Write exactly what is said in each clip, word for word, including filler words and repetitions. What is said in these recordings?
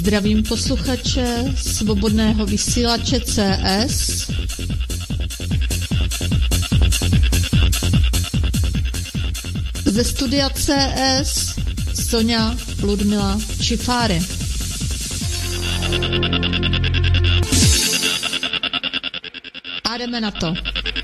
Zdravím posluchače Svobodného vysílače C S. Ze studia C S Sonja Ludmila Čifáry. A jdeme na to.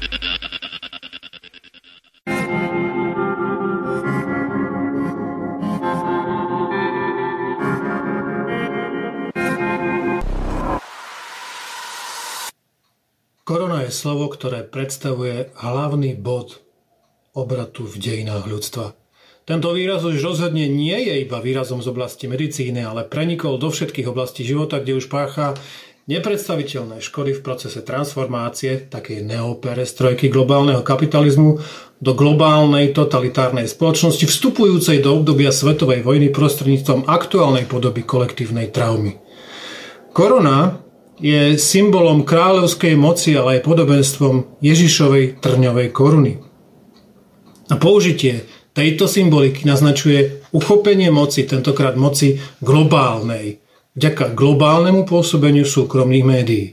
Korona je slovo, ktoré predstavuje hlavný bod obratu v dejinách ľudstva. Tento výraz už rozhodne nie je iba výrazom z oblasti medicíny, ale prenikol do všetkých oblastí života, kde už pácha nepredstaviteľné škody v procese transformácie, takej neoperestrojky globálneho kapitalizmu, do globálnej totalitárnej spoločnosti, vstupujúcej do obdobia svetovej vojny prostredníctvom aktuálnej podoby kolektívnej traumy. Korona je symbolom kráľovskej moci, ale aj podobenstvom Ježišovej trňovej koruny. A použitie tejto symboliky naznačuje uchopenie moci, tentokrát moci globálnej, vďaka globálnemu pôsobeniu súkromných médií.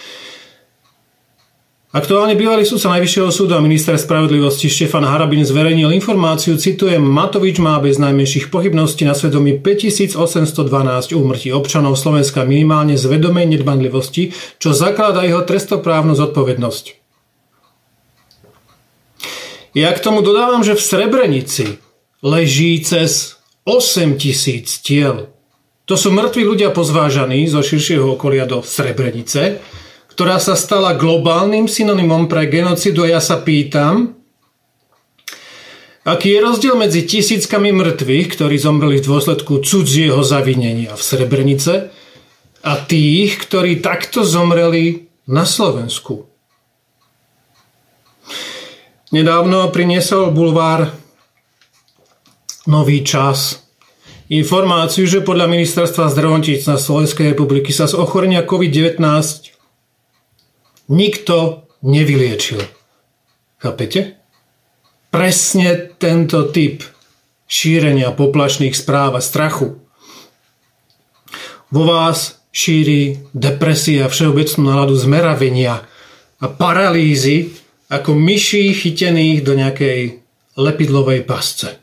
Aktuálne bývalý sudca Najvyššieho súdu a minister spravodlivosti Štefan Harabin zverejnil informáciu, citujem, Matovič má bez najmenších pochybností na svedomí päťtisícosemstodvanásť úmrtí občanov Slovenska minimálne z vedomej nedbanlivosti, čo zakladá jeho trestoprávnu zodpovednosť. Ja k tomu dodávam, že v Srebrenici leží cez osemtisíc tiel. To sú mŕtvi ľudia pozvážaní zo širšieho okolia do Srebrenice, ktorá sa stala globálnym synonymom pre genocidu. A ja sa pýtam, aký je rozdiel medzi tisíckami mŕtvych, ktorí zomreli v dôsledku cudzieho zavinenia v Srebrenice, a tých, ktorí takto zomreli na Slovensku. Nedávno priniesol bulvár Nový čas informáciu, že podľa Ministerstva zdravotníctva Slovenskej republiky sa z ochorenia covid devätnásť nikto nevyliečil. Chápete? Presne tento typ šírenia poplašných správ a strachu vo vás šíri depresia, všeobecnú náladu zmeravenia a paralýzy ako myší chytených do nejakej lepidlovej pasce.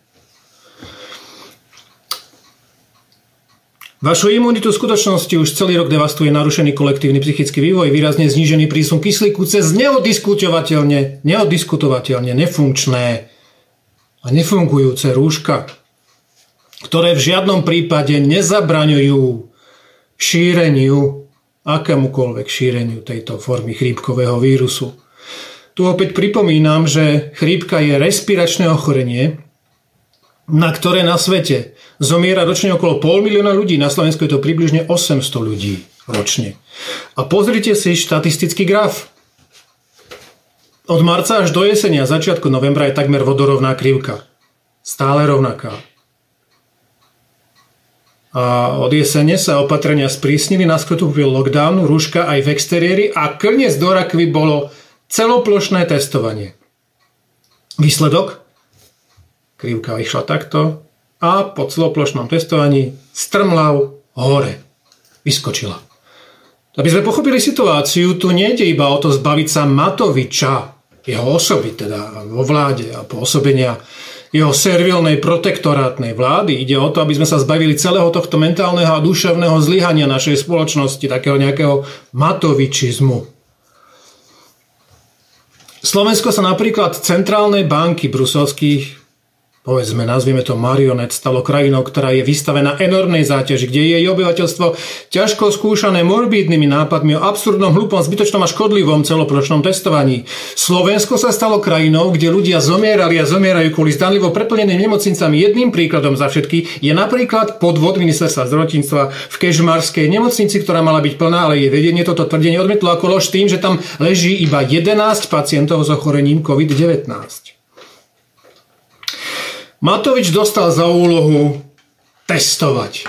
Vašu imunitu v skutočnosti už celý rok devastuje narušený kolektívny psychický vývoj, výrazne znížený prísun kyslíku cez neodiskutovateľne, neodiskutovateľne nefunkčné a nefungujúce rúška, ktoré v žiadnom prípade nezabraňujú šíreniu, akémukoľvek šíreniu tejto formy chrípkového vírusu. Tu opäť pripomínam, že chrípka je respiračné ochorenie, na ktoré na svete zomiera ročne okolo pol milióna ľudí. Na Slovensku je to približne osemsto ľudí ročne. A pozrite si štatistický graf. Od marca až do jesene a začiatku novembra je takmer vodorovná krivka. Stále rovnaká. A od jesene sa opatrenia sprísnili, nastúpil lockdown, rúška aj v exteriéri a koniec do rakvy bolo celoplošné testovanie. Výsledok? Krivka vyšla takto a po celoplošnom testovaní strmlav hore. Vyskočila. Aby sme pochopili situáciu, tu nejde iba o to zbaviť sa Matoviča, jeho osoby teda vo vláde a pôsobenia jeho servilnej protektorátnej vlády. Ide o to, aby sme sa zbavili celého tohto mentálneho a duševného zlyhania našej spoločnosti, takého nejakého matovičizmu. Slovensko sa napríklad centrálnej banky bruselských, povedzme, nazvieme to marionet, stalo krajinou, ktorá je vystavená enormnej záťaži, kde je jej obyvateľstvo ťažko skúšané morbídnymi nápadmi o absurdnom, hlúpom, zbytočnom a škodlivom celoplošnom testovaní. Slovensko sa stalo krajinou, kde ľudia zomierali a zomierajú kvôli zdanlivo preplneným nemocnicami. Jedným príkladom za všetky je napríklad podvod Ministerstva zdravotníctva v Kežmarskej nemocnici, ktorá mala byť plná, ale jej vedenie toto tvrdenie odmietlo ako lož tým, že tam leží iba jedenásť pacientov s ochorením covid devätnásť. Matovič dostal za úlohu testovať.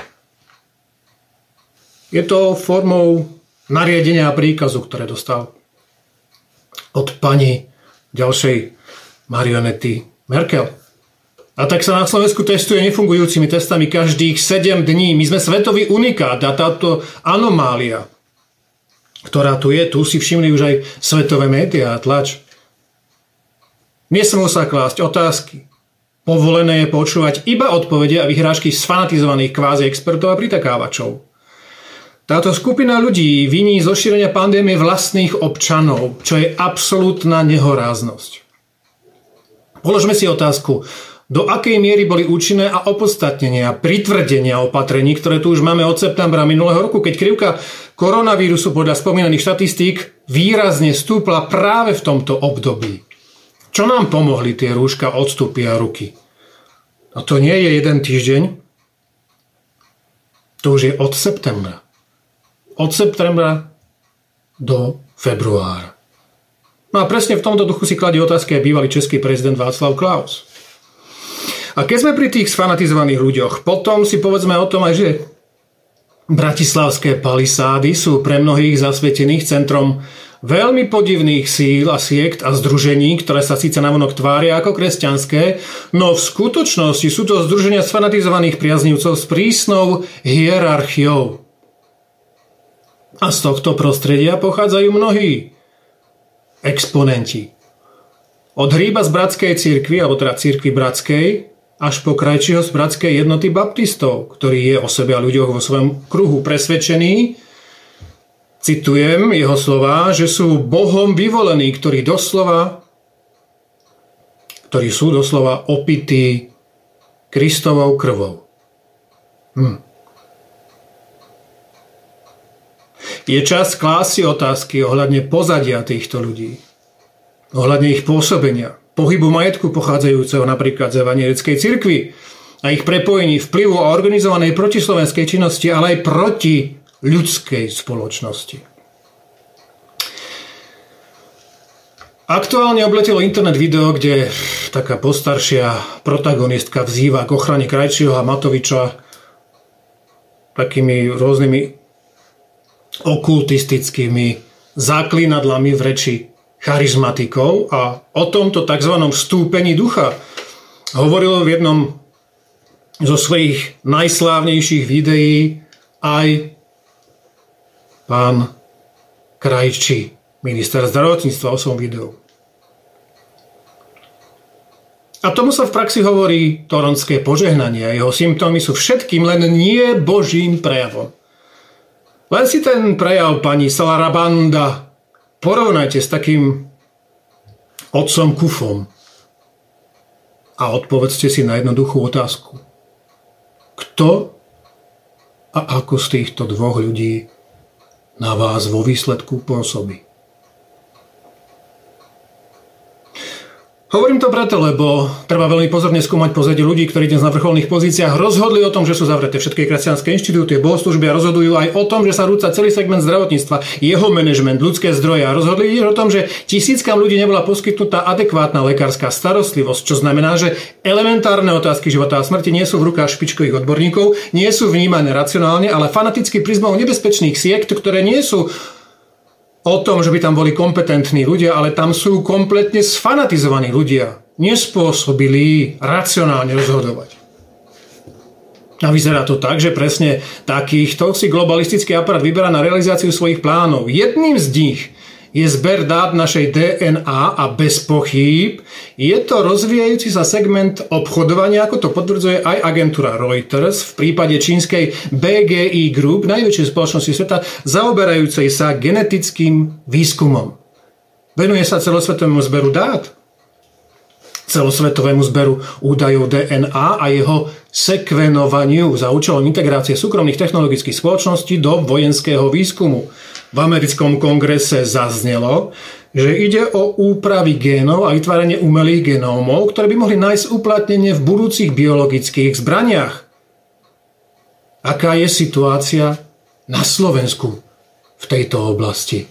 Je to formou nariadenia a príkazu, ktoré dostal od pani ďalšej marionety Merkel. A tak sa na Slovensku testuje nefungujúcimi testami každých sedem dní. My sme svetový unikát a táto anomália, ktorá tu je, tu si všimli už aj svetové médiá a tlač. Nesmú sa klásť otázky. Povolené je počúvať iba odpovede a vyhrážky z fanatizovaných kvázi expertov a pritakávačov. Táto skupina ľudí viní zo šírenia pandémie vlastných občanov, čo je absolútna nehoráznosť. Položme si otázku, do akej miery boli účinné a opodstatnenia, pritvrdenia opatrení, ktoré tu už máme od septembra minulého roku, keď krivka koronavírusu podľa spomínaných štatistík výrazne stúpla práve v tomto období. Čo nám pomohli tie rúška, odstupy a ruky? A to nie je jeden týždeň, to už je od septembra. Od septembra do februára. No a presne v tomto duchu si kladie otázky aj bývalý český prezident Václav Klaus. A keď sme pri tých sfanatizovaných ľuďoch, potom si povedzme o tom aj, že bratislavské palisády sú pre mnohých zasvetených centrom veľmi podivných síl a siekt a združení, ktoré sa síce navonok tvária ako kresťanské, no v skutočnosti sú to združenia sfanatizovaných priaznivcov s prísnou hierarchiou. A z tohto prostredia pochádzajú mnohí exponenti. Od Hríba z bratskej cirkvi, alebo teda cirkvi bratskej, až po Krajčího z bratskej jednoty baptistov, ktorý je o sebe a ľuďoch vo svojom kruhu presvedčený, citujem jeho slová, že sú Bohom vyvolení, ktorí doslova, ktorí sú doslova opití Kristovou krvou. Hm. Je čas klásť si otázky ohľadne pozadia týchto ľudí, ohľadne ich pôsobenia, pohybu majetku pochádzajúceho napríklad z evanjelickej cirkvi a ich prepojení vplyvu a organizovanej protislovenskej činnosti, ale aj proti ľudskej spoločnosti. Aktuálne obletelo internet video, kde taká postaršia protagonistka vzýva k ochrane Krajčího a Matoviča takými rôznymi okultistickými záklinadlami v reči charizmatikov a o tomto tzv. Vstúpení ducha hovoril v jednom zo svojich najslávnejších videí aj pán Krajčí, minister zdravotníctva, o svojom videu. A tomu sa v praxi hovorí toronské požehnanie a jeho symptómy sú všetkým len nie Božím prejavom. Len si ten prejav pani Salarabanda porovnajte s takým otcom Kufom a odpovedzte si na jednoduchú otázku. Kto a ako z týchto dvoch ľudí na vás vo výsledku pôsobí? Hovorím to preto, lebo treba veľmi pozorne skúmať pozadie ľudí, ktorí dnes na vrcholných pozíciách rozhodli o tom, že sú zavreté všetky kresťanské inštitúty, bohoslužby a rozhodujú aj o tom, že sa rúca celý segment zdravotníctva, jeho manažment, ľudské zdroje a rozhodli tiež o tom, že tisíckam ľudí nebola poskytnutá adekvátna lekárska starostlivosť, čo znamená, že elementárne otázky života a smrti nie sú v rukách špičkových odborníkov, nie sú vnímané racionálne, ale fanaticky prizmou nebezpečných siekt, ktoré nie sú o tom, že by tam boli kompetentní ľudia, ale tam sú kompletne sfanatizovaní ľudia, nespôsobili racionálne rozhodovať. A vyzerá to tak, že presne takýchto si globalistický aparát vyberá na realizáciu svojich plánov. Jedným z nich je zber dát našej dé en á a bez pochýb je to rozvíjajúci sa segment obchodovania, ako to potvrdzuje aj agentúra Reuters v prípade čínskej bé gé í Group, najväčšej spoločnosti sveta, zaoberajúcej sa genetickým výskumom. Venuje sa celosvetovému zberu dát, celosvetovému zberu údajov dé en á a jeho sekvenovaniu za účelom integrácie súkromných technologických spoločností do vojenského výskumu. V americkom kongrese zaznelo, že ide o úpravy génov a vytváranie umelých genómov, ktoré by mohli nájsť uplatnenie v budúcich biologických zbraniach. Aká je situácia na Slovensku v tejto oblasti?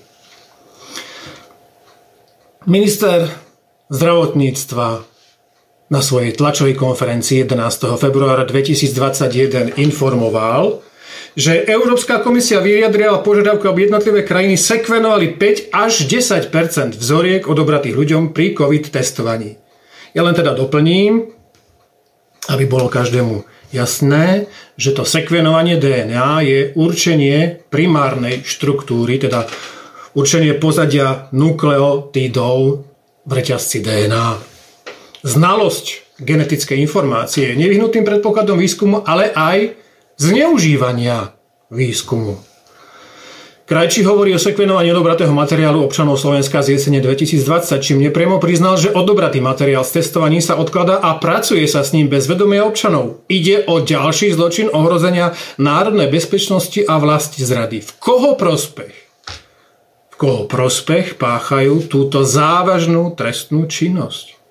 Minister zdravotníctva na svojej tlačovej konferencii jedenásteho februára dvetisícdvadsaťjeden informoval, že Európska komisia vyjadrila požiadavku, aby jednotlivé krajiny sekvenovali päť až desať percent vzoriek odobratých ľuďom pri COVID testovaní. Ja len teda doplním, aby bolo každému jasné, že to sekvenovanie dé en á je určenie primárnej štruktúry, teda určenie pozadia nukleotídov v reťazci dé en á. Znalosť genetickej informácie je nevyhnutným predpokladom výskumu, ale aj zneužívania výskumu. Krajčí hovorí o sekvenovaní odobratého materiálu občanov Slovenska z jesene dvetisícdvadsať, čím nepriamo priznal, že odobratý materiál z testovaní sa odkladá a pracuje sa s ním bez vedomia občanov. Ide o ďalší zločin ohrozenia národnej bezpečnosti a vlasti zrady. V koho prospech? V koho prospech páchajú túto závažnú trestnú činnosť?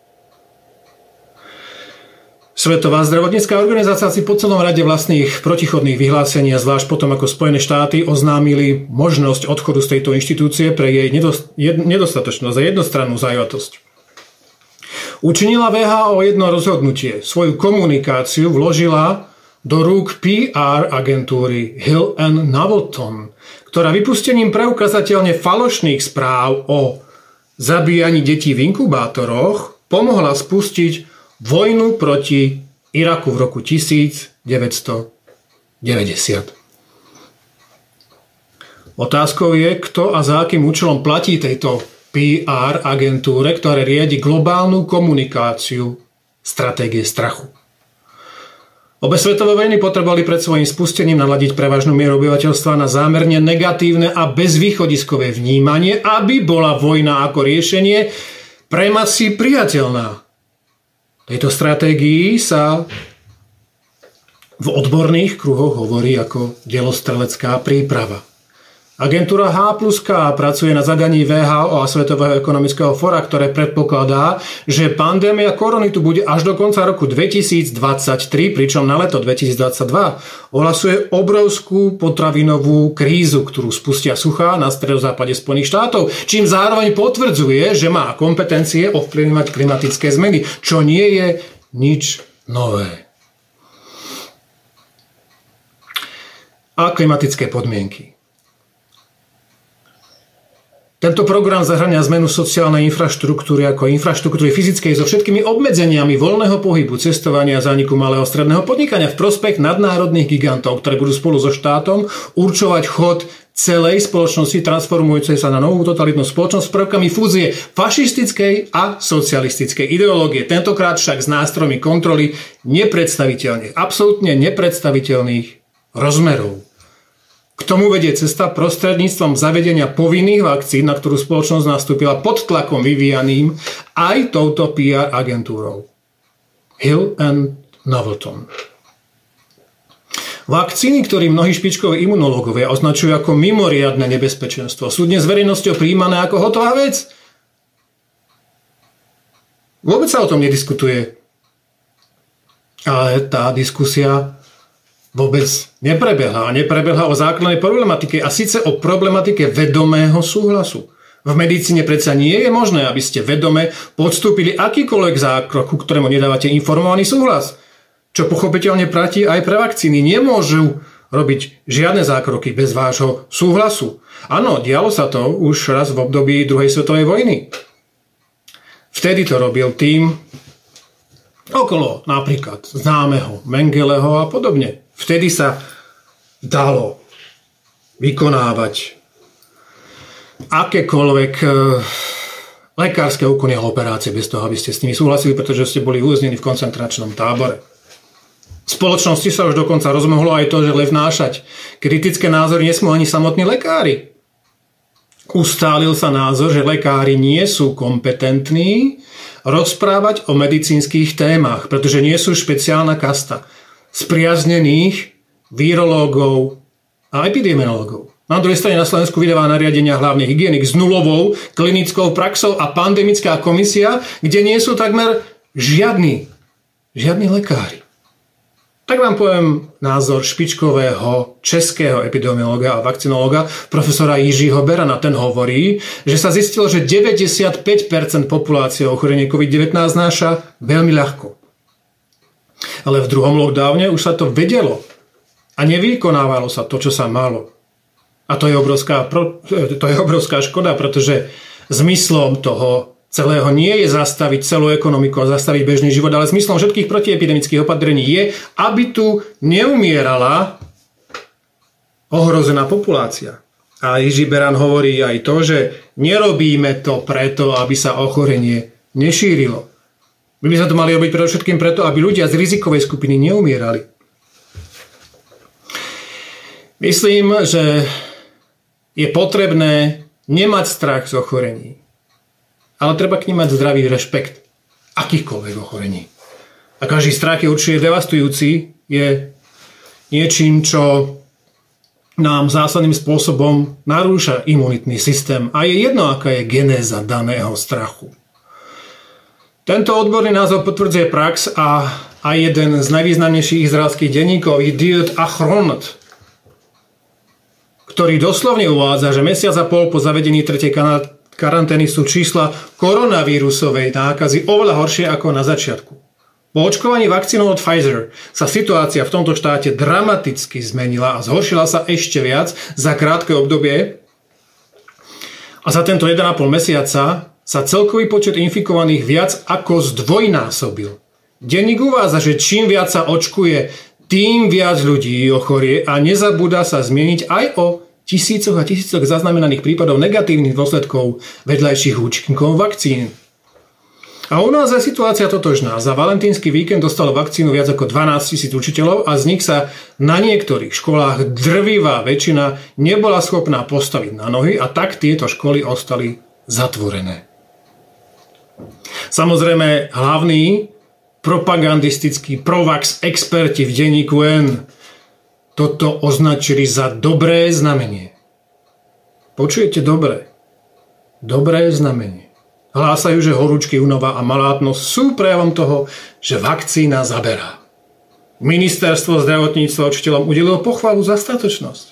Svetová zdravotnícka organizácia si po celom rade vlastných protichodných vyhlásení, zvlášť potom ako Spojené štáty oznámili možnosť odchodu z tejto inštitúcie pre jej nedostatočnosť a jednostrannú zajatosť. Učinila vé há ó jedno rozhodnutie. Svoju komunikáciu vložila do rúk pé er agentúry Hill and Knowlton, ktorá vypustením preukazateľne falošných správ o zabíjaní detí v inkubátoroch pomohla spustiť vojnu proti Iraku v roku devätnásťstodeväťdesiat. Otázkou je, kto a za akým účelom platí tejto pé er agentúre, ktorá riadi globálnu komunikáciu stratégie strachu. Obe svetové vojny potrebovali pred svojím spustením naladiť prevažnú mieru obyvateľstva na zámerne negatívne a bezvýchodiskové vnímanie, aby bola vojna ako riešenie pre masy priateľná. Tejto stratégii sa v odborných kruhoch hovorí ako delostrelecká príprava. Agentúra H plus K pracuje na zadaní vé há ó a Svetového ekonomického fóra, ktoré predpokladá, že pandémia korony tu bude až do konca roku dvetisícdvadsaťtri, pričom na leto dvetisícdvadsaťdva ohlasuje obrovskú potravinovú krízu, ktorú spustia suchá na stredozápade Spojených štátov, čím zároveň potvrdzuje, že má kompetencie ovplyvňovať klimatické zmeny, čo nie je nič nové. A klimatické podmienky. Tento program zahŕňa zmenu sociálnej infraštruktúry ako infraštruktúry fyzickej so všetkými obmedzeniami voľného pohybu, cestovania a zániku malého stredného podnikania v prospech nadnárodných gigantov, ktoré budú spolu so štátom určovať chod celej spoločnosti transformujúcej sa na novú totalitnú spoločnosť s prvkami fúzie fašistickej a socialistickej ideológie. Tentokrát však s nástrojmi kontroly nepredstaviteľných, absolútne nepredstaviteľných rozmerov. K tomu vedie cesta prostredníctvom zavedenia povinných vakcín, na ktorú spoločnosť nastúpila pod tlakom vyvíjaným aj touto pé er agentúrou. Hill and Knowlton. Vakcíny, ktoré mnohí špičkoví imunológovia označujú ako mimoriadne nebezpečenstvo, sú dnes verejnosťou prijímané ako hotová vec. Vôbec sa o tom nediskutuje. Ale tá diskusia vôbec neprebehla. A neprebehla o základnej problematike, a síce o problematike vedomého súhlasu. V medicíne predsa nie je možné, aby ste vedome podstúpili akýkoľvek zákrok, ku ktorému nedávate informovaný súhlas. Čo pochopiteľne platí aj pre vakcíny. Nemôžu robiť žiadne zákroky bez vášho súhlasu. Áno, dialo sa to už raz v období druhej svetovej vojny. Vtedy to robil tým okolo napríklad známeho Mengeleho a podobne. Vtedy sa dalo vykonávať akékoľvek e, lekárske úkony a operácie bez toho, aby ste s nimi súhlasili, pretože ste boli uväznení v koncentračnom tábore. V spoločnosti sa už dokonca rozmohlo aj to, že le vnášať kritické názory nesmú ani samotní lekári. Ustálil sa názor, že lekári nie sú kompetentní rozprávať o medicínskych témach, pretože nie sú špeciálna kasta spriaznených virológov a epidemiológov. Na druhej strane na Slovensku vydáva nariadenia hlavne hygienik s nulovou klinickou praxou a pandemická komisia, kde nie sú takmer žiadni, žiadni lekári. Tak vám poviem názor špičkového českého epidemiológa a vakcinológa profesora Jiřího Berana. Ten hovorí, že sa zistilo, že deväťdesiatpäť percent populácie ochorenie covid devätnásť znáša veľmi ľahko. Ale v druhom lockdowne už sa to vedelo a nevykonávalo sa to, čo sa malo. A to je obrovská, to je obrovská škoda, pretože zmyslom toho celého nie je zastaviť celú ekonomiku a zastaviť bežný život, ale zmyslom všetkých protiepidemických opatrení je, aby tu neumierala ohrozená populácia. A Jiří Beran hovorí aj to, že nerobíme to preto, aby sa ochorenie nešírilo. My by sme to mali robiť predovšetkým preto, aby ľudia z rizikovej skupiny neumierali. Myslím, že je potrebné nemať strach z ochorení. Ale treba k nim mať zdravý rešpekt akýchkoľvek ochorení. A každý strach je určite devastujúci, je niečím, čo nám zásadným spôsobom narúša imunitný systém. A je jedno, aká je genéza daného strachu. Tento odborný názov potvrdzuje prax a aj jeden z najvýznamnejších izraelských denníkov, Yediot Ahronot, ktorý doslovne uvádza, že mesiac a pol po zavedení tretej karantény sú čísla koronavírusovej nákazy oveľa horšie ako na začiatku. Po očkovaní vakcínou od Pfizer sa situácia v tomto štáte dramaticky zmenila a zhoršila sa ešte viac za krátke obdobie a za tento jeden a pol mesiaca sa celkový počet infikovaných viac ako zdvojnásobil. Denník uvádza, že čím viac sa očkuje, tým viac ľudí ochorie a nezabúda sa zmieniť aj o tisícoch a tisícoch zaznamenaných prípadov negatívnych dôsledkov vedľajších účinkov vakcín. A u nás je situácia totožná. Za valentínsky víkend dostalo vakcínu viac ako dvanásť tisíc učiteľov a z nich sa na niektorých školách drvivá väčšina nebola schopná postaviť na nohy a tak tieto školy ostali zatvorené. Samozrejme, hlavní propagandistickí provax experti v denníku N toto označili za dobré znamenie. Počujete dobre? Dobré znamenie. Hlásajú, že horúčky, únava a malátnosť sú prejavom toho, že vakcína zaberá. Ministerstvo zdravotníctva učiteľom udelilo pochvalu za statočnosť.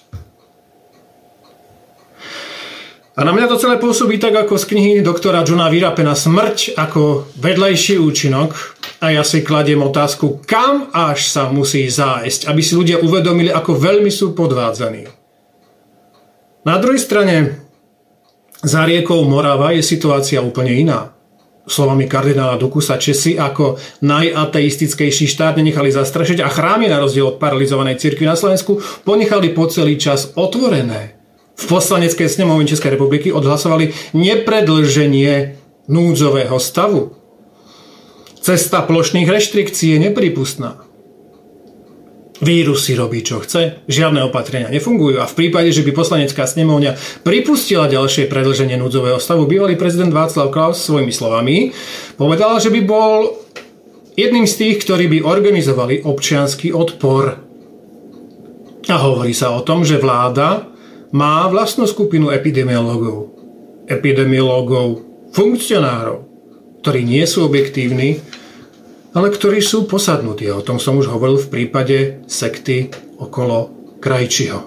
A na mňa to celé pôsobí tak, ako z knihy doktora Johna Virapena Smrť ako vedľajší účinok. A ja si kladiem otázku, kam až sa musí zájsť, aby si ľudia uvedomili, ako veľmi sú podvádzaní. Na druhej strane, za riekou Morava je situácia úplne iná. Slovami kardinála Duku sa Česi ako najateistickejší štát nenechali zastrašiť a chrámy na rozdiel od paralizovanej cirkvi na Slovensku ponechali po celý čas otvorené. V poslaneckej snemovni Českej republiky odhlasovali nepredĺženie núdzového stavu. Cesta plošných reštrikcií je nepripustná. Vírus si robí, čo chce, žiadne opatrenia nefungujú a v prípade, že by poslanecká snemovňa pripustila ďalšie predĺženie núdzového stavu, bývalý prezident Václav Klaus svojimi slovami povedal, že by bol jedným z tých, ktorí by organizovali občiansky odpor. A hovorí sa o tom, že vláda má vlastnú skupinu epidemiológov. Epidemiológov, funkcionárov, ktorí nie sú objektívni, ale ktorí sú posadnutí. O tom som už hovoril v prípade sekty okolo Krajčího.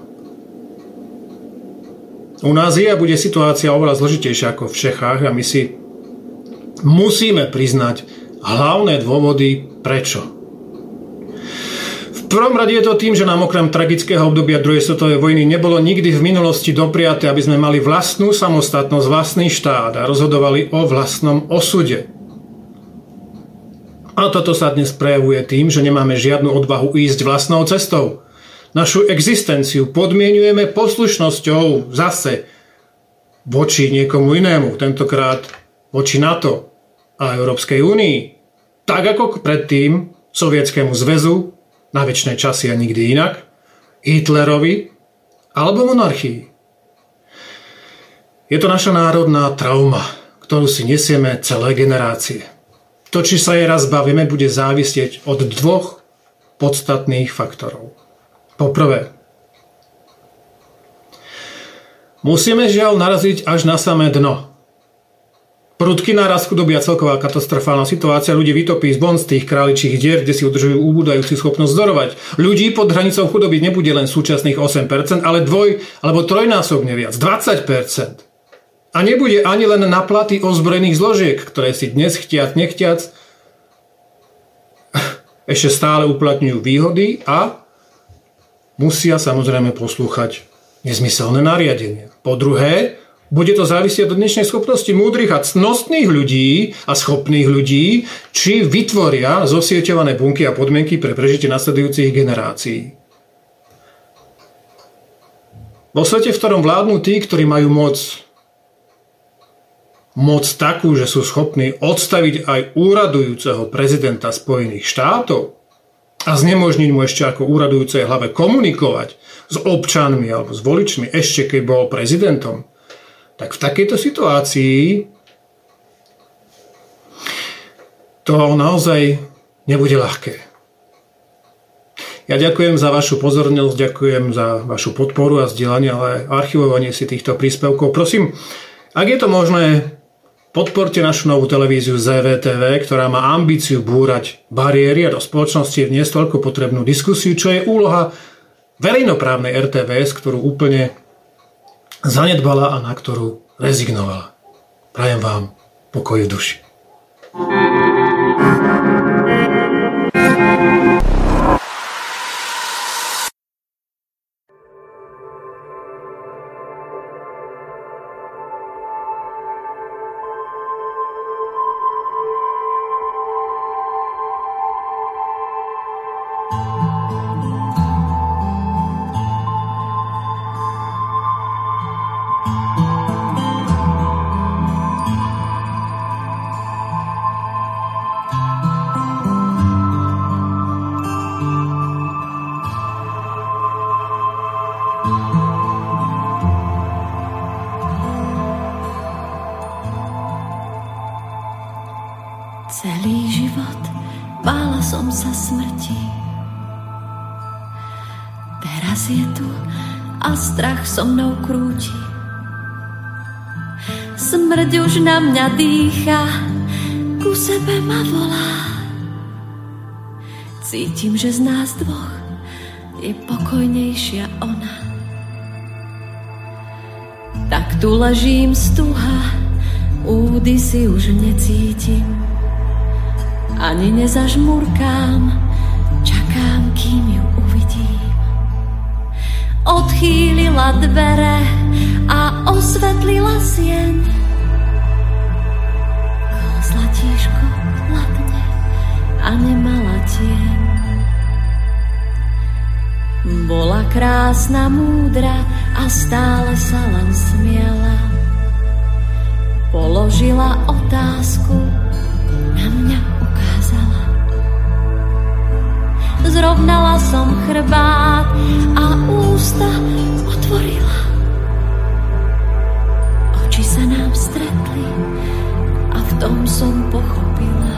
U nás je a bude situácia oveľa zložitejšia ako v Čechách a my si musíme priznať hlavné dôvody prečo. V prvom rade je to tým, že nám okrem tragického obdobia druhej svetovej vojny nebolo nikdy v minulosti dopriaté, aby sme mali vlastnú samostatnosť, vlastný štát a rozhodovali o vlastnom osude. A toto sa dnes prejavuje tým, že nemáme žiadnu odvahu ísť vlastnou cestou. Našu existenciu podmienujeme poslušnosťou zase voči niekomu inému, tentokrát voči NATO a Európskej únii. Tak ako predtým Sovietskému zväzu, na večné časy a nikdy inak, Hitlerovi alebo monarchii. Je to naša národná trauma, ktorú si nesieme celé generácie. To, či sa jej raz bavíme, bude závisieť od dvoch podstatných faktorov. Poprvé, musíme žiaľ naraziť až na samé dno. Prudký nárast chudoby a celková katastrofálna situácia ľudí vytopí z bon z tých králičích dier, kde si udržujú úbúdajúcu schopnosť zdorovať. Ľudí pod hranicou chudoby nebude len súčasných osem percent, ale dvoj- alebo trojnásobne viac, dvadsať percent. A nebude ani len na platy ozbrojených zložiek, ktoré si dnes chtiac nechtiac ešte stále uplatňujú výhody a musia samozrejme poslúchať nezmyselné nariadenia. Po druhé, Bude to závisieť od dnešnej schopnosti múdrych a cnostných ľudí a schopných ľudí, či vytvoria zosieťované bunky a podmienky pre prežitie nasledujúcich generácií. Vo svete, v ktorom vládnu tí, ktorí majú moc, moc takú, že sú schopní odstaviť aj úradujúceho prezidenta Spojených štátov a znemožniť mu ešte ako úradujúcej hlave komunikovať s občanmi alebo s voličmi ešte keď bol prezidentom, tak v takejto situácii to naozaj nebude ľahké. Ja ďakujem za vašu pozornosť, ďakujem za vašu podporu a zdieľanie, ale archivovanie si týchto príspevkov. Prosím, ak je to možné, podporte našu novú televíziu zet vé té vé, ktorá má ambíciu búrať bariéry a do spoločnosti vniesť toľko potrebnú diskusiu, čo je úloha verejnoprávnej er té vé es, ktorú úplne zanedbala a na ktorú rezignovala. Prajem vám pokoj v duši. Celý život bála som sa smrti. Teraz je tu a strach so mnou krúti. Smrť už na mňa dýcha, ku sebe ma volá. Cítim, že z nás dvoch je pokojnejšia ona. Tak tu ležím stúha, údy si už necítim. Ani nezažmurkám, čakám, kým ju uvidím. Odchýlila dvere a osvetlila sieň. Zlatíško hladne a nemala tieň. Bola krásna, múdra a stále sa len smiela. Položila otázku, na mňa ukázala. Zrovnala som chrbát a ústa otvorila. Oči sa nám stretli a v tom som pochopila.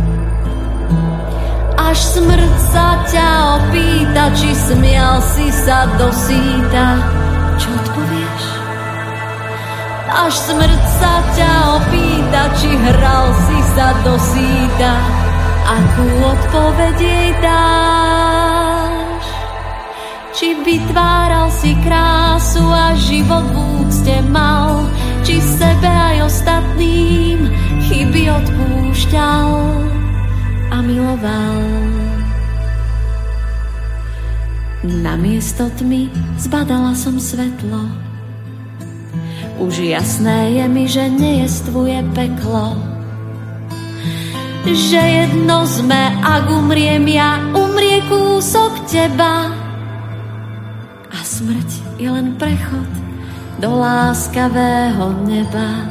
Až smrť sa ťa opýta, či smial si sa do síta. Čo odpovieš? Až smrť sa ťa opýta, či hral si sa do síta. Akú odpoveď jej dáš? Či vytváral si krásu a život v úcte mal? Či sebe aj ostatným chyby odpúšťal a miloval? Namiesto tmy zbadala som svetlo. Už jasné je mi, že nejestvuje peklo. Že jedno sme, ak umriem ja, umrie kúsok teba. A smrť je len prechod do láskavého neba.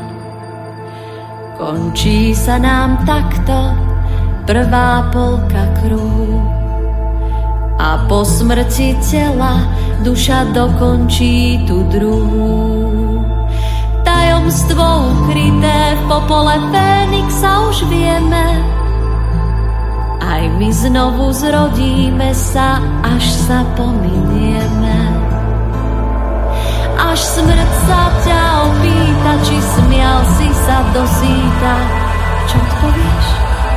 Končí sa nám takto prvá polka kruhu. A po smrti tela duša dokončí tú druhú. Tajomstvo ukryté v popole Fénixa už vieme. Aj my znovu zrodíme sa, až sa pominieme. Až smrť sa ťa opýta, či smial si sa do síta. Čo odpovieš?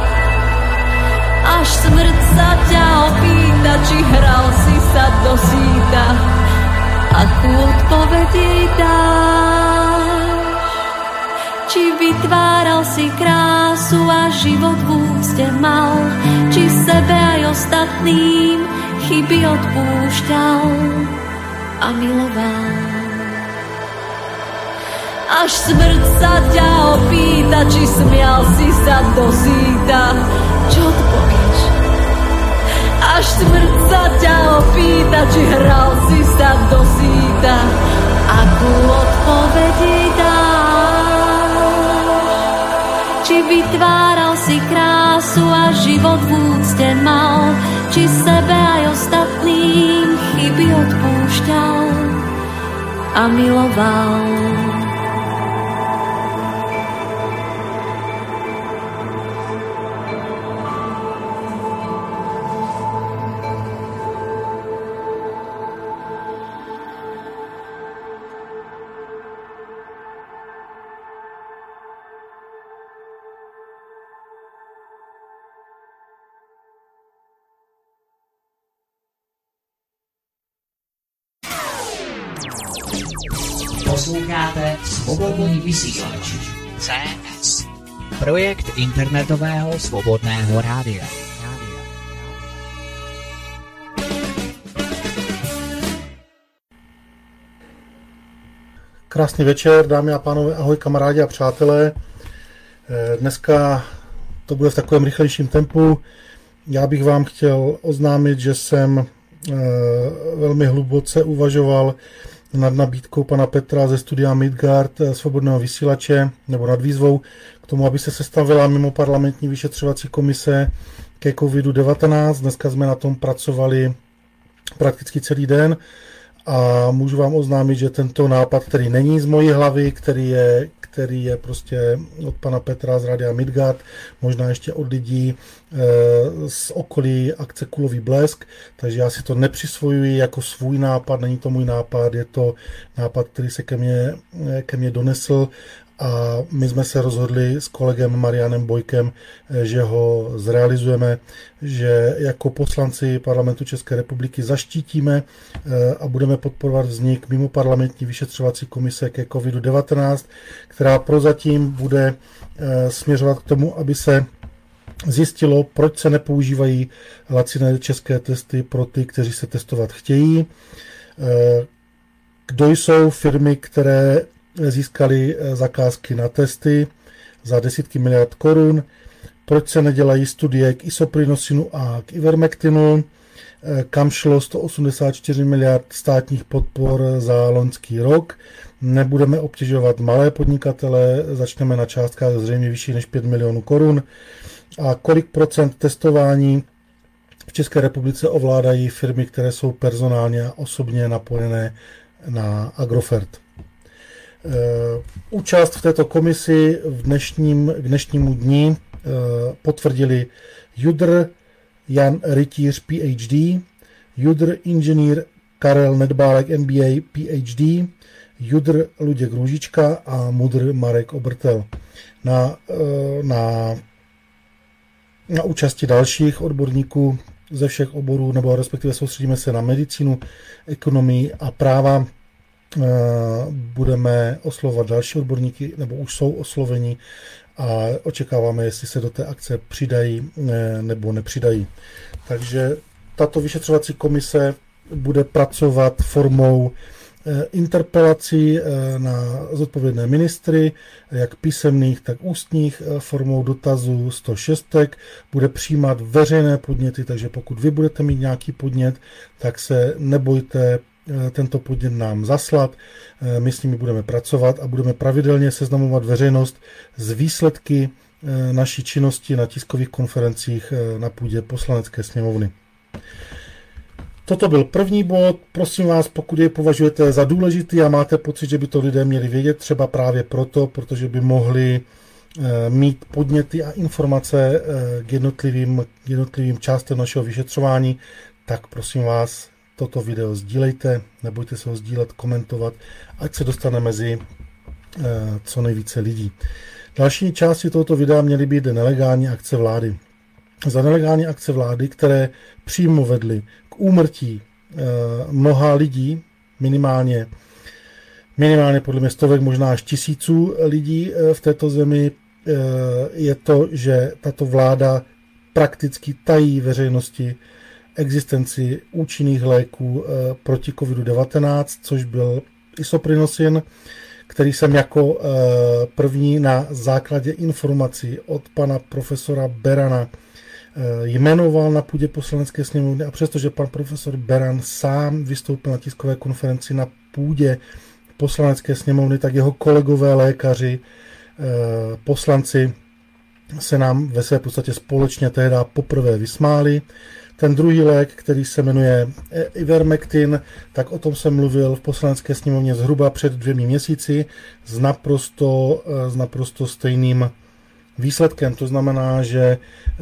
Až smrť sa ťa opýta, či hral si sa do síta. Akú odpoveď jej dáš? Či vytváral si krásu a život v úcte mal? Či sebe aj ostatným chyby odpúšťal a miloval? až smrť sa ťa opýta, či smial si sa do síta. Čo odpovieš? Až smrť sa ťa opýta, či hral si sa do síta. Akú odpoveď jej dáš? Či vytváral si krásu a život v úcte mal, či sebe aj ostatným chyby odpúšťal a miloval. Posloucháte Svobodný vysílač C S, projekt internetového svobodného rádia. Krásný večer, dámy a pánové, ahoj kamarádi a přátelé. Dneska to bude v takovém rychlejším tempu. Já bych vám chtěl oznámit, že jsem velmi hluboce uvažoval nad nabídkou pana Petra ze studia Midgard svobodného vysílače, nebo nad výzvou k tomu, aby se sestavila mimo parlamentní vyšetřovací komise ke kovidu devatenáct. Dneska jsme na tom pracovali prakticky celý den a můžu vám oznámit, že tento nápad, který není z mojí hlavy, který je, který je prostě od pana Petra z Rádia Midgard, možná ještě od lidí z okolí akce Kulový blesk, takže já si to nepřisvojuji jako svůj nápad, není to můj nápad, je to nápad, který se ke mně, ke mně donesl a my jsme se rozhodli s kolegem Marianem Bojkem, že ho zrealizujeme, že jako poslanci parlamentu České republiky zaštítíme a budeme podporovat vznik mimo parlamentní vyšetřovací komise ke kovidu devatenáct, která prozatím bude směřovat k tomu, aby se zjistilo, proč se nepoužívají laciné české testy pro ty, kteří se testovat chtějí, kdo jsou firmy, které získali zakázky na testy za desítky miliard korun, proč se nedělají studie k isoprinosinu a k ivermektinu, kam šlo sto osmdesát čtyři miliard státních podpor za loňský rok. Nebudeme obtěžovat malé podnikatele, začneme na částkách zřejmě vyšší než pět milionů korun. A kolik procent testování v České republice ovládají firmy, které jsou personálně a osobně napojené na Agrofert. Účast v této komisi v dnešním, k dnešnímu dni potvrdili Judr Jan Rytíř P H D, Judr inženýr Karel Nedbálek M B A P H D, Judr Luděk Růžička a Mudr Marek Obrtel. Na, na, na účasti dalších odborníků ze všech oborů, nebo respektive soustředíme se na medicínu, ekonomii a práva, budeme oslovovat další odborníky, nebo už jsou osloveni a očekáváme, jestli se do té akce přidají nebo nepřidají. Takže tato vyšetřovací komise bude pracovat formou interpelací na zodpovědné ministry, jak písemných, tak ústních, formou dotazů sto šest, bude přijímat veřejné podněty, takže pokud vy budete mít nějaký podnět, tak se nebojte tento podnět nám zaslat, my s nimi budeme pracovat a budeme pravidelně seznamovat veřejnost z výsledky naší činnosti na tiskových konferencích na půdě Poslanecké sněmovny. Toto byl první bod, prosím vás, pokud je považujete za důležitý a máte pocit, že by to lidé měli vědět, třeba právě proto, protože by mohli mít podněty a informace k jednotlivým, k jednotlivým částem našeho vyšetřování, tak prosím vás, toto video sdílejte, nebojte se ho sdílet, komentovat, ať se dostane mezi co nejvíce lidí. Další části tohoto videa měly být nelegální akce vlády. Za nelegální akce vlády, které přímo vedly k úmrtí mnoha lidí, minimálně, minimálně podle mě stovek, možná až tisíců lidí v této zemi, je to, že tato vláda prakticky tají veřejnosti existenci účinných léků proti kovidu devatenáct, což byl isoprinosin, který jsem jako první na základě informací od pana profesora Berana jmenoval na půdě Poslanecké sněmovny, a přestože pan profesor Beran sám vystoupil na tiskové konferenci na půdě Poslanecké sněmovny, tak jeho kolegové lékaři, poslanci se nám ve své podstatě společně tehdy poprvé vysmáli. Ten druhý lék, který se jmenuje Ivermectin, tak o tom jsem mluvil v Poslanecké sněmovně zhruba před dvěmi měsíci s naprosto, s naprosto stejným výsledkem. To znamená, že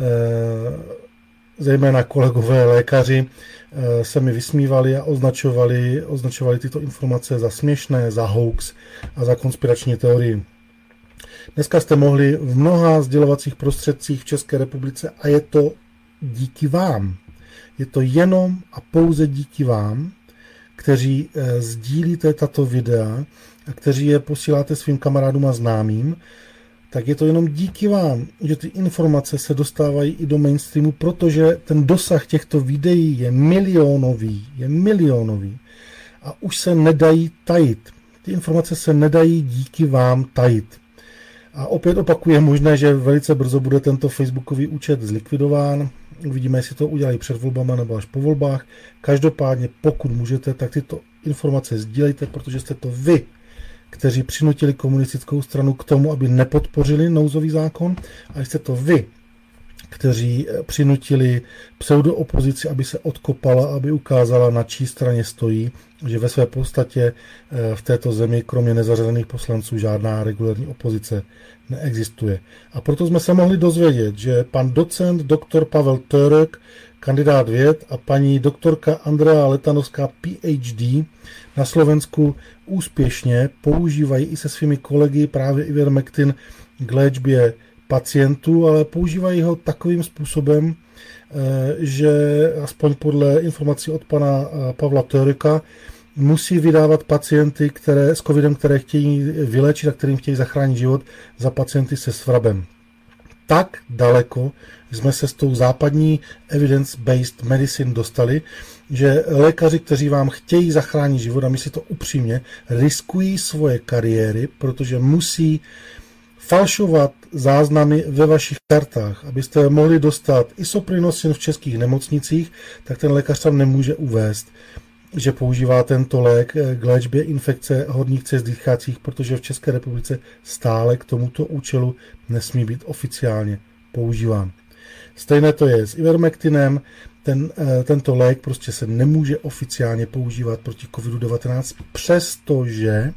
zejména kolegové lékaři se mi vysmívali a označovali, označovali tyto informace za směšné, za hoax a za konspirační teorii. Dneska jste mohli v mnoha sdělovacích prostředcích v České republice, a je to díky vám. Je to jenom a pouze díky vám, kteří sdílíte tato videa a kteří je posíláte svým kamarádům a známým, tak je to jenom díky vám, že ty informace se dostávají i do mainstreamu, protože ten dosah těchto videí je milionový, je milionový a už se nedají tajit. Ty informace se nedají díky vám tajit. A opět opakuju, je možné, že velice brzo bude tento facebookový účet zlikvidován. Uvidíme, jestli to udělají před volbama nebo až po volbách. Každopádně, pokud můžete, tak tyto informace sdílejte, protože jste to vy, kteří přinutili komunistickou stranu k tomu, aby nepodpořili nouzový zákon, a jste to vy, kteří přinutili pseudoopozici, aby se odkopala, aby ukázala, na čí straně stojí, že ve své podstatě v této zemi, kromě nezařazených poslanců, žádná regulární opozice neexistuje. A proto jsme se mohli dozvědět, že pan docent doktor Pavel Török, kandidát věd, a paní doktorka Andrea Letanovská, P H D, na Slovensku úspěšně používají i se svými kolegy právě Ivermectin k léčbě pacientů, ale používají ho takovým způsobem, že aspoň podle informací od pana Pavla Töröka musí vydávat pacienty, které, s covidem, které chtějí vyléčit a kterým chtějí zachránit život, za pacienty se svrabem. Tak daleko jsme se s tou západní evidence-based medicine dostali, že lékaři, kteří vám chtějí zachránit život, a myslí to upřímně, riskují svoje kariéry, protože musí falšovat záznamy ve vašich kartách. Abyste mohli dostat isoprinosin v českých nemocnicích, tak ten lékař tam nemůže uvést, že používá tento lék k léčbě infekce horních cest dýchacích, protože v České republice stále k tomuto účelu nesmí být oficiálně používán. Stejné to je s Ivermectinem. Ten, tento lék prostě se nemůže oficiálně používat proti kovidu devatenáct, přestože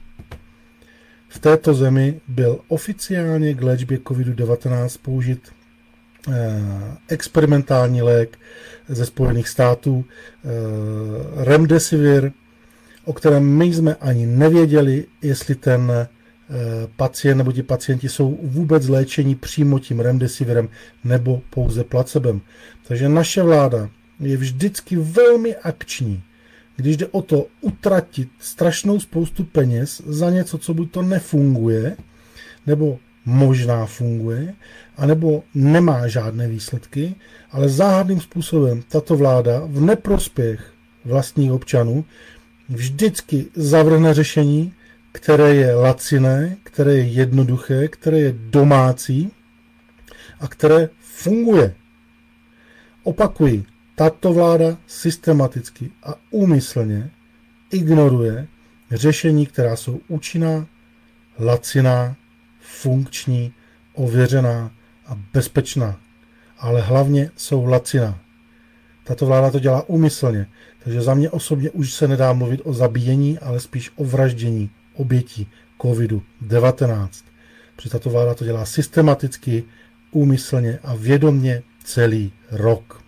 v této zemi byl oficiálně k léčbě kovidu devatenáct použit eh, experimentální lék ze Spojených států, eh, Remdesivir, o kterém my jsme ani nevěděli, jestli ten eh, pacient nebo ti pacienti jsou vůbec léčení přímo tím Remdesivirem nebo pouze placebem. Takže naše vláda je vždycky velmi akční, když jde o to utratit strašnou spoustu peněz za něco, co buď to nefunguje, nebo možná funguje, anebo nemá žádné výsledky, ale záhadným způsobem tato vláda v neprospěch vlastních občanů vždycky zavrhne řešení, které je laciné, které je jednoduché, které je domácí a které funguje. Opakuji, tato vláda systematicky a úmyslně ignoruje řešení, která jsou účinná, laciná, funkční, ověřená a bezpečná. Ale hlavně jsou laciná. Tato vláda to dělá úmyslně, takže za mě osobně už se nedá mluvit o zabíjení, ale spíš o vraždění obětí kovidu devatenáct. Protože tato vláda to dělá systematicky, úmyslně a vědomně celý rok.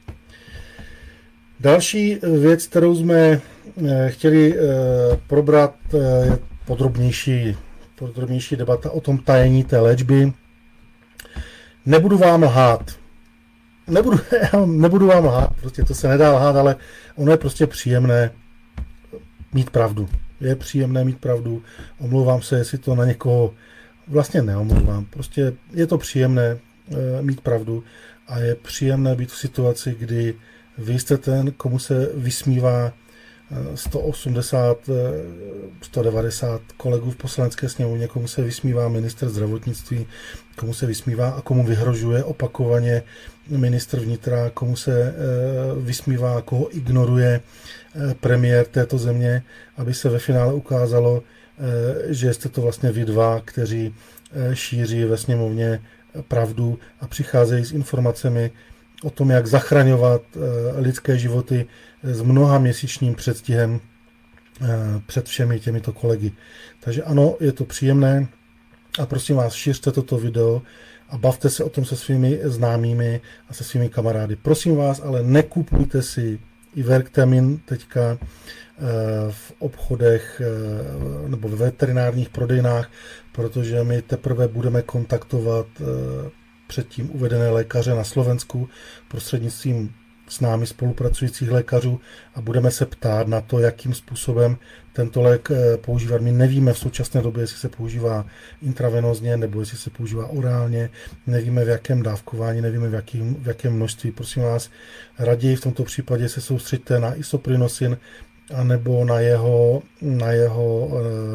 Další věc, kterou jsme chtěli probrat, je podrobnější, podrobnější debata o tom tajení té léčby. Nebudu vám lhát. Nebudu, nebudu vám lhát, prostě to se nedá lhát, ale ono je prostě příjemné mít pravdu. Je příjemné mít pravdu. Omlouvám se, jestli to na někoho vlastně neomlouvám. Prostě je to příjemné mít pravdu a je příjemné být v situaci, kdy vy jste ten, komu se vysmívá sto osmdesát, sto devadesát kolegů v poslanecké sněmovně, komu se vysmívá ministr zdravotnictví, komu se vysmívá a komu vyhrožuje opakovaně ministr vnitra, komu se vysmívá, koho ignoruje premiér této země, aby se ve finále ukázalo, že jste to vlastně vy dva, kteří šíří ve sněmovně pravdu a přicházejí s informacemi o tom, jak zachraňovat lidské životy s mnoha měsíčním předstihem před všemi těmito kolegy. Takže ano, je to příjemné a prosím vás, šiřte toto video a bavte se o tom se svými známými a se svými kamarády. Prosím vás, ale nekupujte si Ivermectin teďka v obchodech nebo ve veterinárních prodejnách, protože my teprve budeme kontaktovat předtím uvedené lékaře na Slovensku prostřednictvím s námi spolupracujících lékařů a budeme se ptát na to, jakým způsobem tento lék používat. My nevíme v současné době, jestli se používá intravenózně nebo jestli se používá orálně, nevíme v jakém dávkování, nevíme v jakém, v jakém množství. Prosím vás, raději v tomto případě se soustřeďte na isoprinosin anebo na jeho, na jeho,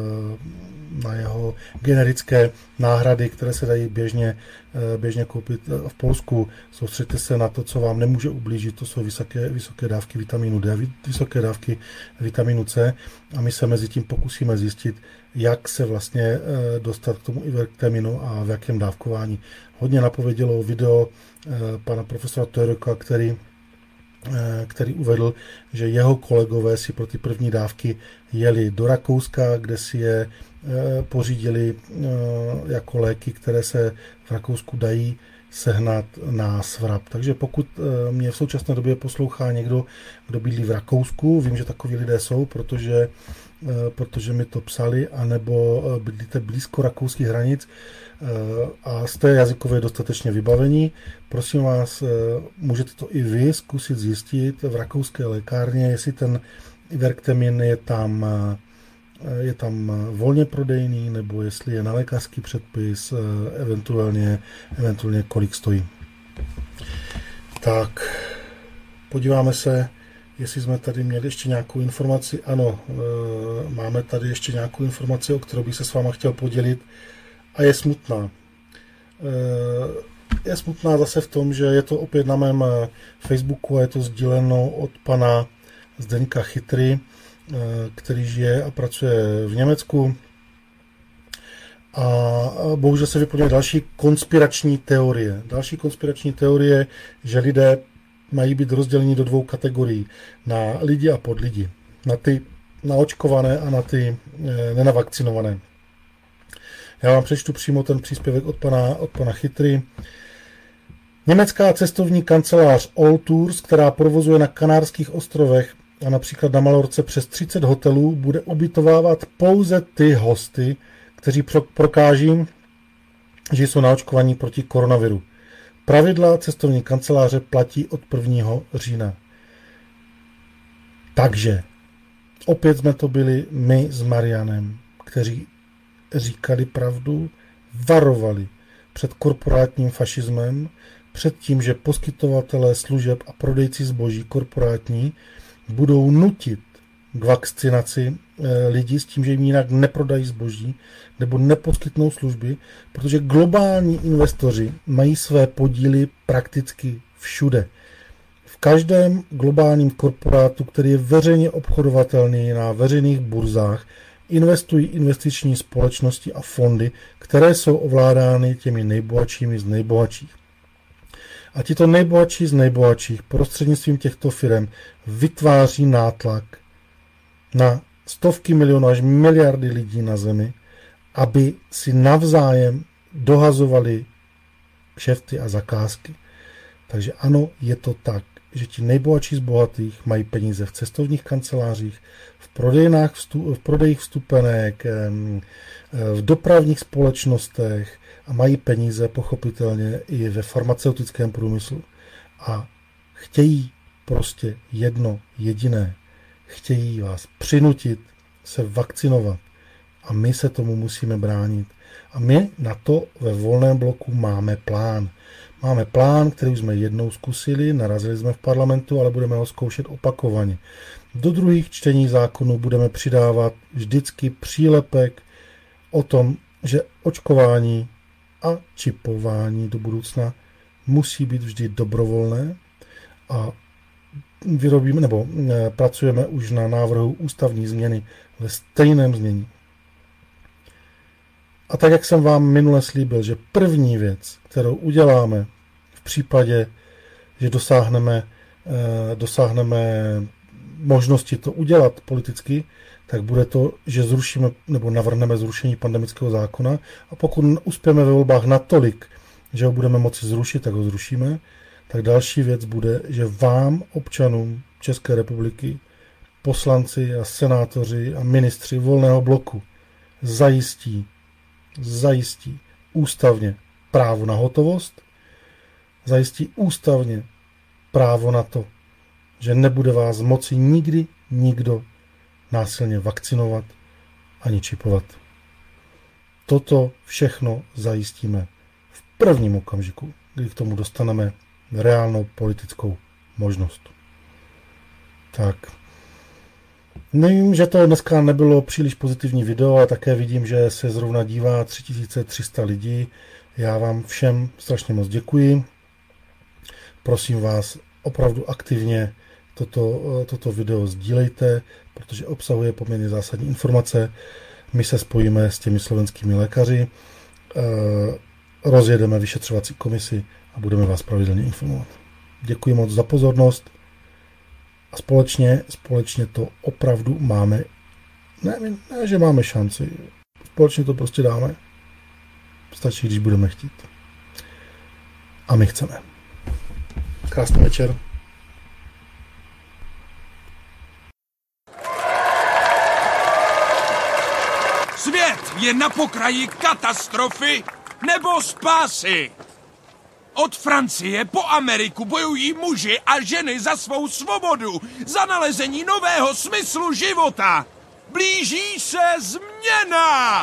na jeho generické náhrady, které se dají běžně, běžně koupit v Polsku. Soustřeďte se na to, co vám nemůže ublížit, to jsou vysoké, vysoké dávky vitamínu D, vysoké dávky vitamínu C a my se mezi tím pokusíme zjistit, jak se vlastně dostat k tomu Ivermectinu a v jakém dávkování. Hodně napovědělo video pana profesora Töröka, který který uvedl, že jeho kolegové si pro ty první dávky jeli do Rakouska, kde si je pořídili jako léky, které se v Rakousku dají sehnat na svrap. Takže pokud mě v současné době poslouchá někdo, kdo bydlí v Rakousku, vím, že takoví lidé jsou, protože, protože mi to psali, anebo bydlíte blízko rakouských hranic a jste jazykově dostatečně vybavení, prosím vás, můžete to i vy zkusit zjistit v rakouské lékárně, jestli ten Ivermectin je tam, je tam volně prodejný, nebo jestli je na lékařský předpis, eventuálně, eventuálně kolik stojí. Tak, podíváme se, jestli jsme tady měli ještě nějakou informaci. Ano, máme tady ještě nějakou informaci, o kterou bych se s váma chtěl podělit a je smutná. Je smutná zase v tom, že je to opět na mém Facebooku a je to sdíleno od pana Zdeňka Chytry, který žije a pracuje v Německu. A bohužel se vyplňuje další konspirační teorie. Další konspirační teorie, že lidé mají být rozděleni do dvou kategorií. Na lidi a podlidi. Na ty naočkované a na ty nenavakcinované. Já vám přečtu přímo ten příspěvek od pana, od pana Chytry. Německá cestovní kancelář All Tours, která provozuje na Kanárských ostrovech a například na Malorce přes třicet hotelů, bude ubytovávat pouze ty hosty, kteří prokáží, že jsou naočkovaní proti koronaviru. Pravidla cestovní kanceláře platí od prvního října. Takže opět jsme to byli my s Marianem, kteří říkali pravdu, varovali před korporátním fašismem, před tím, že poskytovatelé služeb a prodejci zboží korporátní budou nutit k vakcinaci lidí s tím, že jim jinak neprodají zboží nebo neposkytnou služby, protože globální investoři mají své podíly prakticky všude. V každém globálním korporátu, který je veřejně obchodovatelný na veřejných burzách, investují investiční společnosti a fondy, které jsou ovládány těmi nejbohatšími z nejbohatších. A tito nejbohatší z nejbohatších prostřednictvím těchto firm vytváří nátlak na stovky milionů až miliardy lidí na zemi, aby si navzájem dohazovali kšefty a zakázky. Takže ano, je to tak, že ti nejbohatší z bohatých mají peníze v cestovních kancelářích, v prodejnách, vstup, v prodejích vstupenek, v dopravních společnostech a mají peníze pochopitelně i ve farmaceutickém průmyslu. A chtějí prostě jedno jediné. Chtějí vás přinutit se vakcinovat. A my se tomu musíme bránit. A my na to ve Volném bloku máme plán. Máme plán, který jsme jednou zkusili, narazili jsme v parlamentu, ale budeme ho zkoušet opakovaně. Do druhých čtení zákonu budeme přidávat vždycky přílepek o tom, že očkování a čipování do budoucna musí být vždy dobrovolné a vyrobíme nebo pracujeme už na návrhu ústavní změny ve stejném znění. A tak, jak jsem vám minule slíbil, že první věc, kterou uděláme v případě, že dosáhneme, dosáhneme možnosti to udělat politicky, tak bude to, že zrušíme nebo navrhneme zrušení pandemického zákona a pokud uspějeme ve volbách natolik, že ho budeme moci zrušit, tak ho zrušíme, tak další věc bude, že vám, občanům České republiky, poslanci a senátoři a ministři Volného bloku zajistí, zajistí ústavně právo na hotovost, zajistí ústavně právo na to, že nebude vás moci nikdy nikdo násilně vakcinovat ani čipovat. Toto všechno zajistíme v prvním okamžiku, kdy k tomu dostaneme reálnou politickou možnost. Tak. Nevím, že to dneska nebylo příliš pozitivní video, ale také vidím, že se zrovna dívá tři tisíce tři sta lidí. Já vám všem strašně moc děkuji. Prosím vás, opravdu aktivně toto, toto video sdílejte, protože obsahuje poměrně zásadní informace. My se spojíme s těmi slovenskými lékaři, rozjedeme vyšetřovací komisi a budeme vás pravidelně informovat. Děkuji moc za pozornost a společně, společně to opravdu máme, ne, ne, že máme šanci, společně to prostě dáme. Stačí, když budeme chtít. A my chceme. Krásný večer. Svět je na pokraji katastrofy nebo spásy. Od Francie po Ameriku bojují muži a ženy za svou svobodu, za nalezení nového smyslu života. Blíží se změna!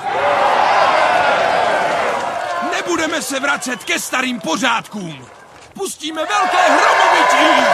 Nebudeme se vracet ke starým pořádkům. Pustíme velké hromovití!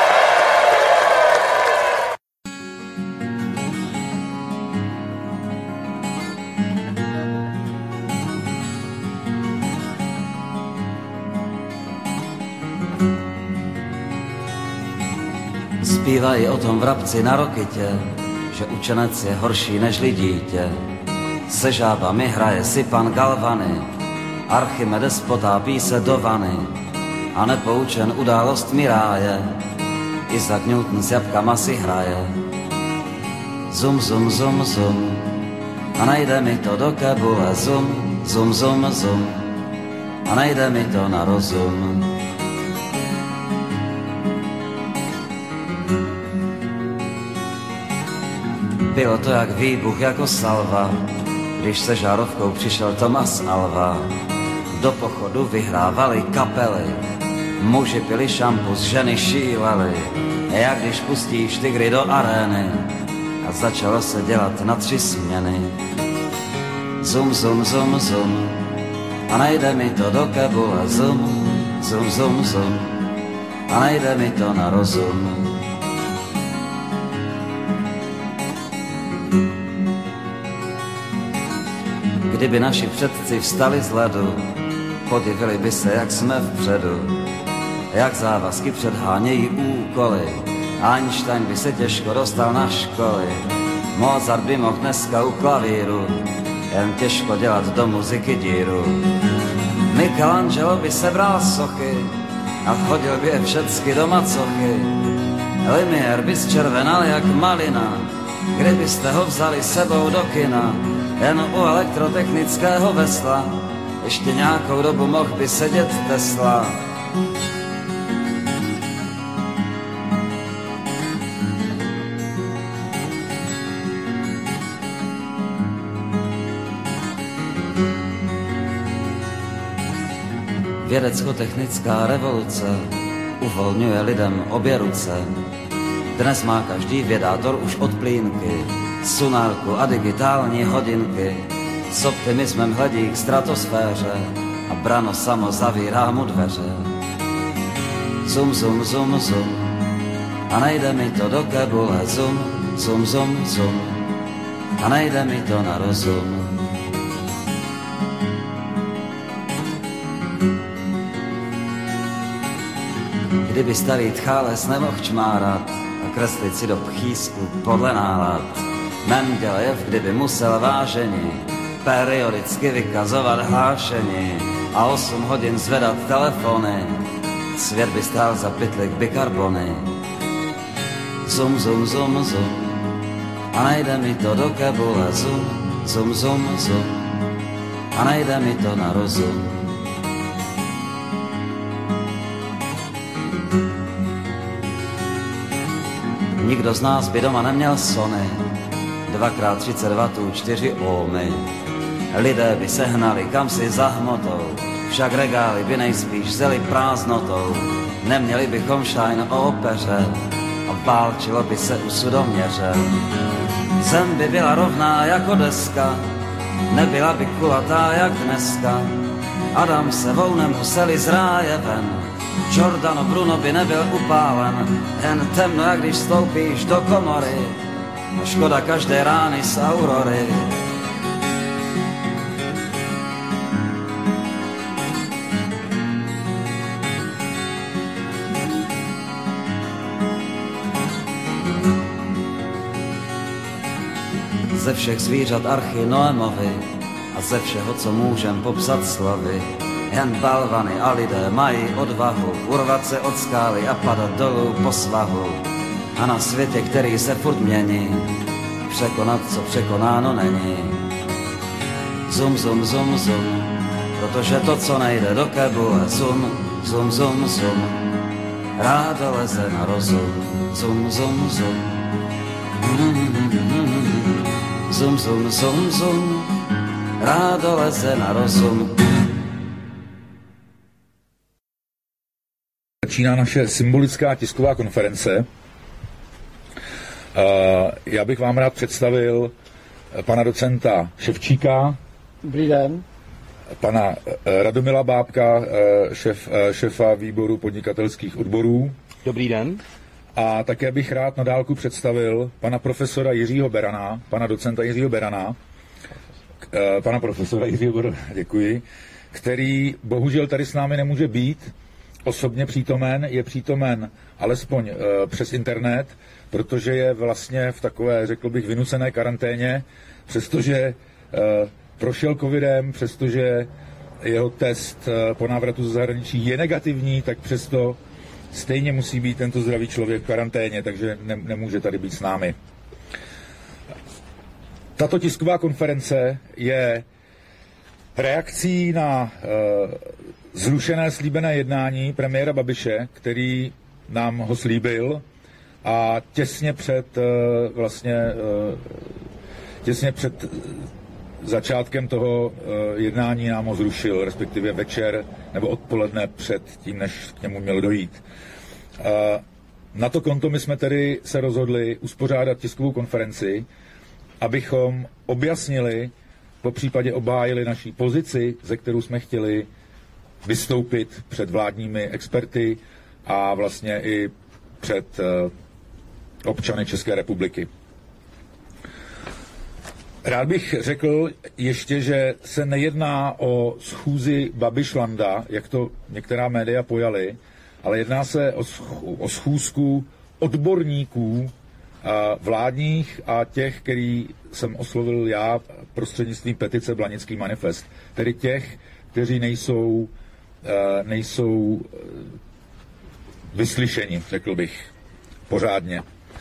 Zpívají o tom vrabci na Rokitě, že učenec je horší nežli dítě. Se žábami hraje si pan Galvany, Archimedes potápí se do vany a nepoučen událostmi ráje, Isaac Newton s jabkama si hraje. Zum, zum, zum, zum, a najde mi to do kebule, zum, zum, zum, zum, a najde mi to na rozum. Bylo to jak výbuch, jako salva, když se žárovkou přišel Thomas Alva. Do pochodu vyhrávali kapely, muži pili šampus, ženy šílely. Jak když pustíš tygry do arény a začalo se dělat na tři směny. Zum, zum, zum, zum, a najde mi to do kebule, zum, zum, zum, zum, a najde mi to na rozum. Kdyby naši předci vstali z ledu, podivili by se, jak jsme vpředu, jak závazky předhánějí úkoly. Einstein by se těžko dostal na školy, Mozart by mohl dneska u klavíru jen těžko dělat do muziky díru. Michelangelo by sebral sochy a vhodil by je všecky do macochy. Limier by zčervenal jak malina, kdybyste ho vzali sebou do kina. Jen u elektrotechnického vesla ještě nějakou dobu mohl by sedět Tesla. Vědecko-technická revoluce uvolňuje lidem obě ruce. Dnes má každý vědátor už od plínky, sunárku a digitální hodinky. S optimismem hledí k stratosféře a brano samo zavírá mu dveře. Zum, zum, zum, zum, a nejde mi to do kebule, zum, zum, zum, zum, a nejde mi to na rozum. Kdyby starý tchálec nemohl čmárat a kreslit si do pchýsku podle nálad, Mendělejev, kdyby musel vážení periodicky vykazovat hlášení a osm hodin zvedat telefony, svět by stál za pytlik bikarbony. Zum, zum, zum, zum, a nejde mi to do kebule, zum, zum, zum, zum, a nejde mi to na rozum. Nikdo z nás by doma neměl Sony, dvakrát třicet wattů, čtyři ohmy. Lidé by se hnali kam si za hmotou, však regály by nejspíš zeli prázdnotou. Neměli bychom šajn o opeře a válčilo by se u sudoměře. Zem by byla rovná jako deska, nebyla by kulatá jak dneska. Adam se vou nemuseli z ráje ven, Giordano Bruno by nebyl upálen, jen temno, jak když vstoupíš do komory, a škoda každé rány z aurory. Ze všech zvířat archy Noemovi a ze všeho, co můžem popsat slovy, jen balvany a lidé mají odvahu urvat se od skály a padat dolů po svahu. A na světě, který se furt mění, překonat, co překonáno není. Zum, zum, zum, zum, protože to, co nejde do kebule, zum, zum, zum, zum, rádo leze na rozum. Zum, zum, zum, zum, zum, zum, zum, rádo leze na rozum. Začíná naše symbolická tisková konference. Já bych vám rád představil pana docenta Ševčíka. Dobrý den. Pana Radomila Bábka, šef, šefa výboru podnikatelských odborů. Dobrý den. A také bych rád na dálku představil pana profesora Jiřího Berana, pana docenta Jiřího Berana, pana profesora Jiřího Berana, děkuji, který bohužel tady s námi nemůže být osobně přítomen, je přítomen alespoň e, přes internet, protože je vlastně v takové, řekl bych, vynucené karanténě, přestože e, prošel covidem, přestože jeho test e, po návratu ze zahraničí je negativní, tak přesto stejně musí být tento zdravý člověk v karanténě, takže ne, nemůže tady být s námi. Tato tisková konference je reakcí na e, zrušené slíbené jednání premiéra Babiše, který nám ho slíbil a těsně před vlastně těsně před začátkem toho jednání nám ho zrušil, respektive večer nebo odpoledne před tím, než k němu měl dojít. Na to konto my jsme tedy se rozhodli uspořádat tiskovou konferenci, abychom objasnili, popřípadě obhájili naší pozici, ze kterou jsme chtěli vystoupit před vládními experty a vlastně i před občany České republiky. Rád bych řekl ještě, že se nejedná o schůzi Babišlanda, jak to některá média pojaly, ale jedná se o, schů, o schůzku odborníků vládních a těch, který jsem oslovil já prostřednictvím petice Blanický manifest, tedy těch, kteří nejsou nejsou vyslyšeni, řekl bych, pořádně.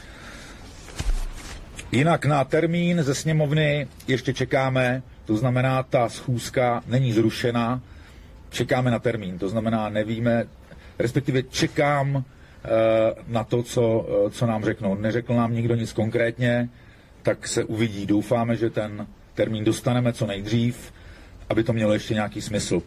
Jinak na termín ze sněmovny ještě čekáme, to znamená, ta schůzka není zrušena, čekáme na termín, to znamená, nevíme, respektive čekám na to, co, co nám řeknou. Neřekl nám nikdo nic konkrétně, tak se uvidí. Doufáme, že ten termín dostaneme co nejdřív, aby to mělo ještě nějaký smysl.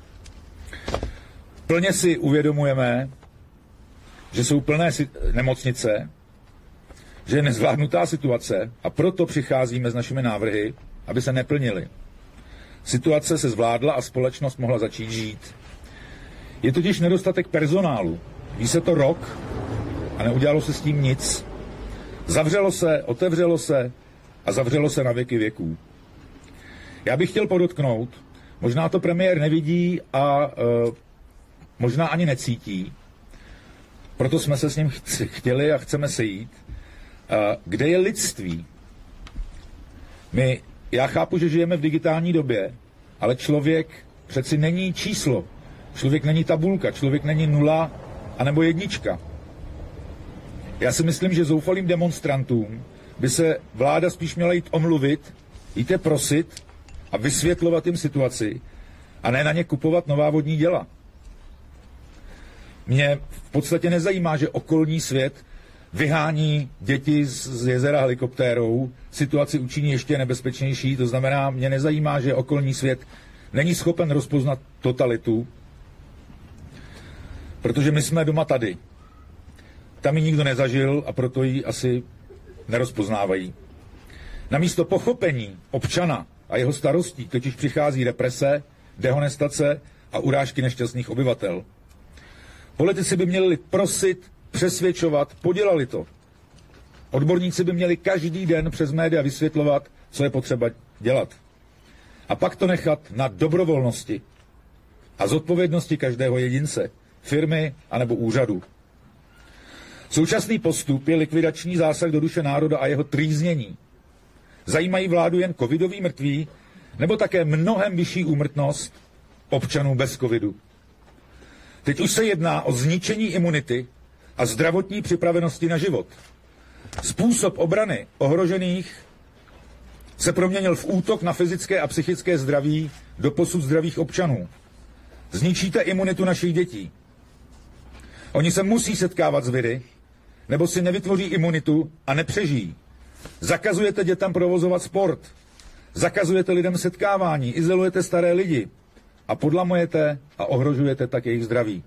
Plně si uvědomujeme, že jsou plné nemocnice, že je nezvládnutá situace a proto přicházíme s našimi návrhy, aby se neplnily. Situace se zvládla a společnost mohla začít žít. Je totiž nedostatek personálu. Ví se to rok a neudělalo se s tím nic. Zavřelo se, otevřelo se a zavřelo se na věky věků. Já bych chtěl podotknout, možná to premiér nevidí a e, možná ani necítí, proto jsme se s ním chtěli a chceme sejít, e, kde je lidství. My, já chápu, že žijeme v digitální době, ale člověk přeci není číslo. Člověk není tabulka, člověk není nula anebo jednička. Já si myslím, že zoufalým demonstrantům by se vláda spíš měla jít omluvit, jít je prosit a vysvětlovat jim situaci a ne na ně kupovat nová vodní děla. Mě v podstatě nezajímá, že okolní svět vyhání děti z jezera helikoptérou, situaci učiní ještě nebezpečnější, to znamená, mě nezajímá, že okolní svět není schopen rozpoznat totalitu, protože my jsme doma tady. Tam ji nikdo nezažil a proto ji asi nerozpoznávají. Namísto pochopení občana a jeho starostí totiž přichází represe, dehonestace a urážky nešťastných obyvatel. Politici by měli prosit, přesvědčovat, podělali to. Odborníci by měli každý den přes média vysvětlovat, co je potřeba dělat. A pak to nechat na dobrovolnosti a zodpovědnosti každého jedince, firmy anebo úřadu. Současný postup je likvidační zásah do duše národa a jeho trýznění. Zajímají vládu jen covidoví mrtví, nebo také mnohem vyšší úmrtnost občanů bez covidu. Teď už se jedná o zničení imunity a zdravotní připravenosti na život. Způsob obrany ohrožených se proměnil v útok na fyzické a psychické zdraví doposud zdravých občanů. Zničíte imunitu našich dětí. Oni se musí setkávat s viry, nebo si nevytvoří imunitu a nepřežijí. Zakazujete dětem provozovat sport. Zakazujete lidem setkávání, izolujete staré lidi a podlamujete a ohrožujete tak jejich zdraví.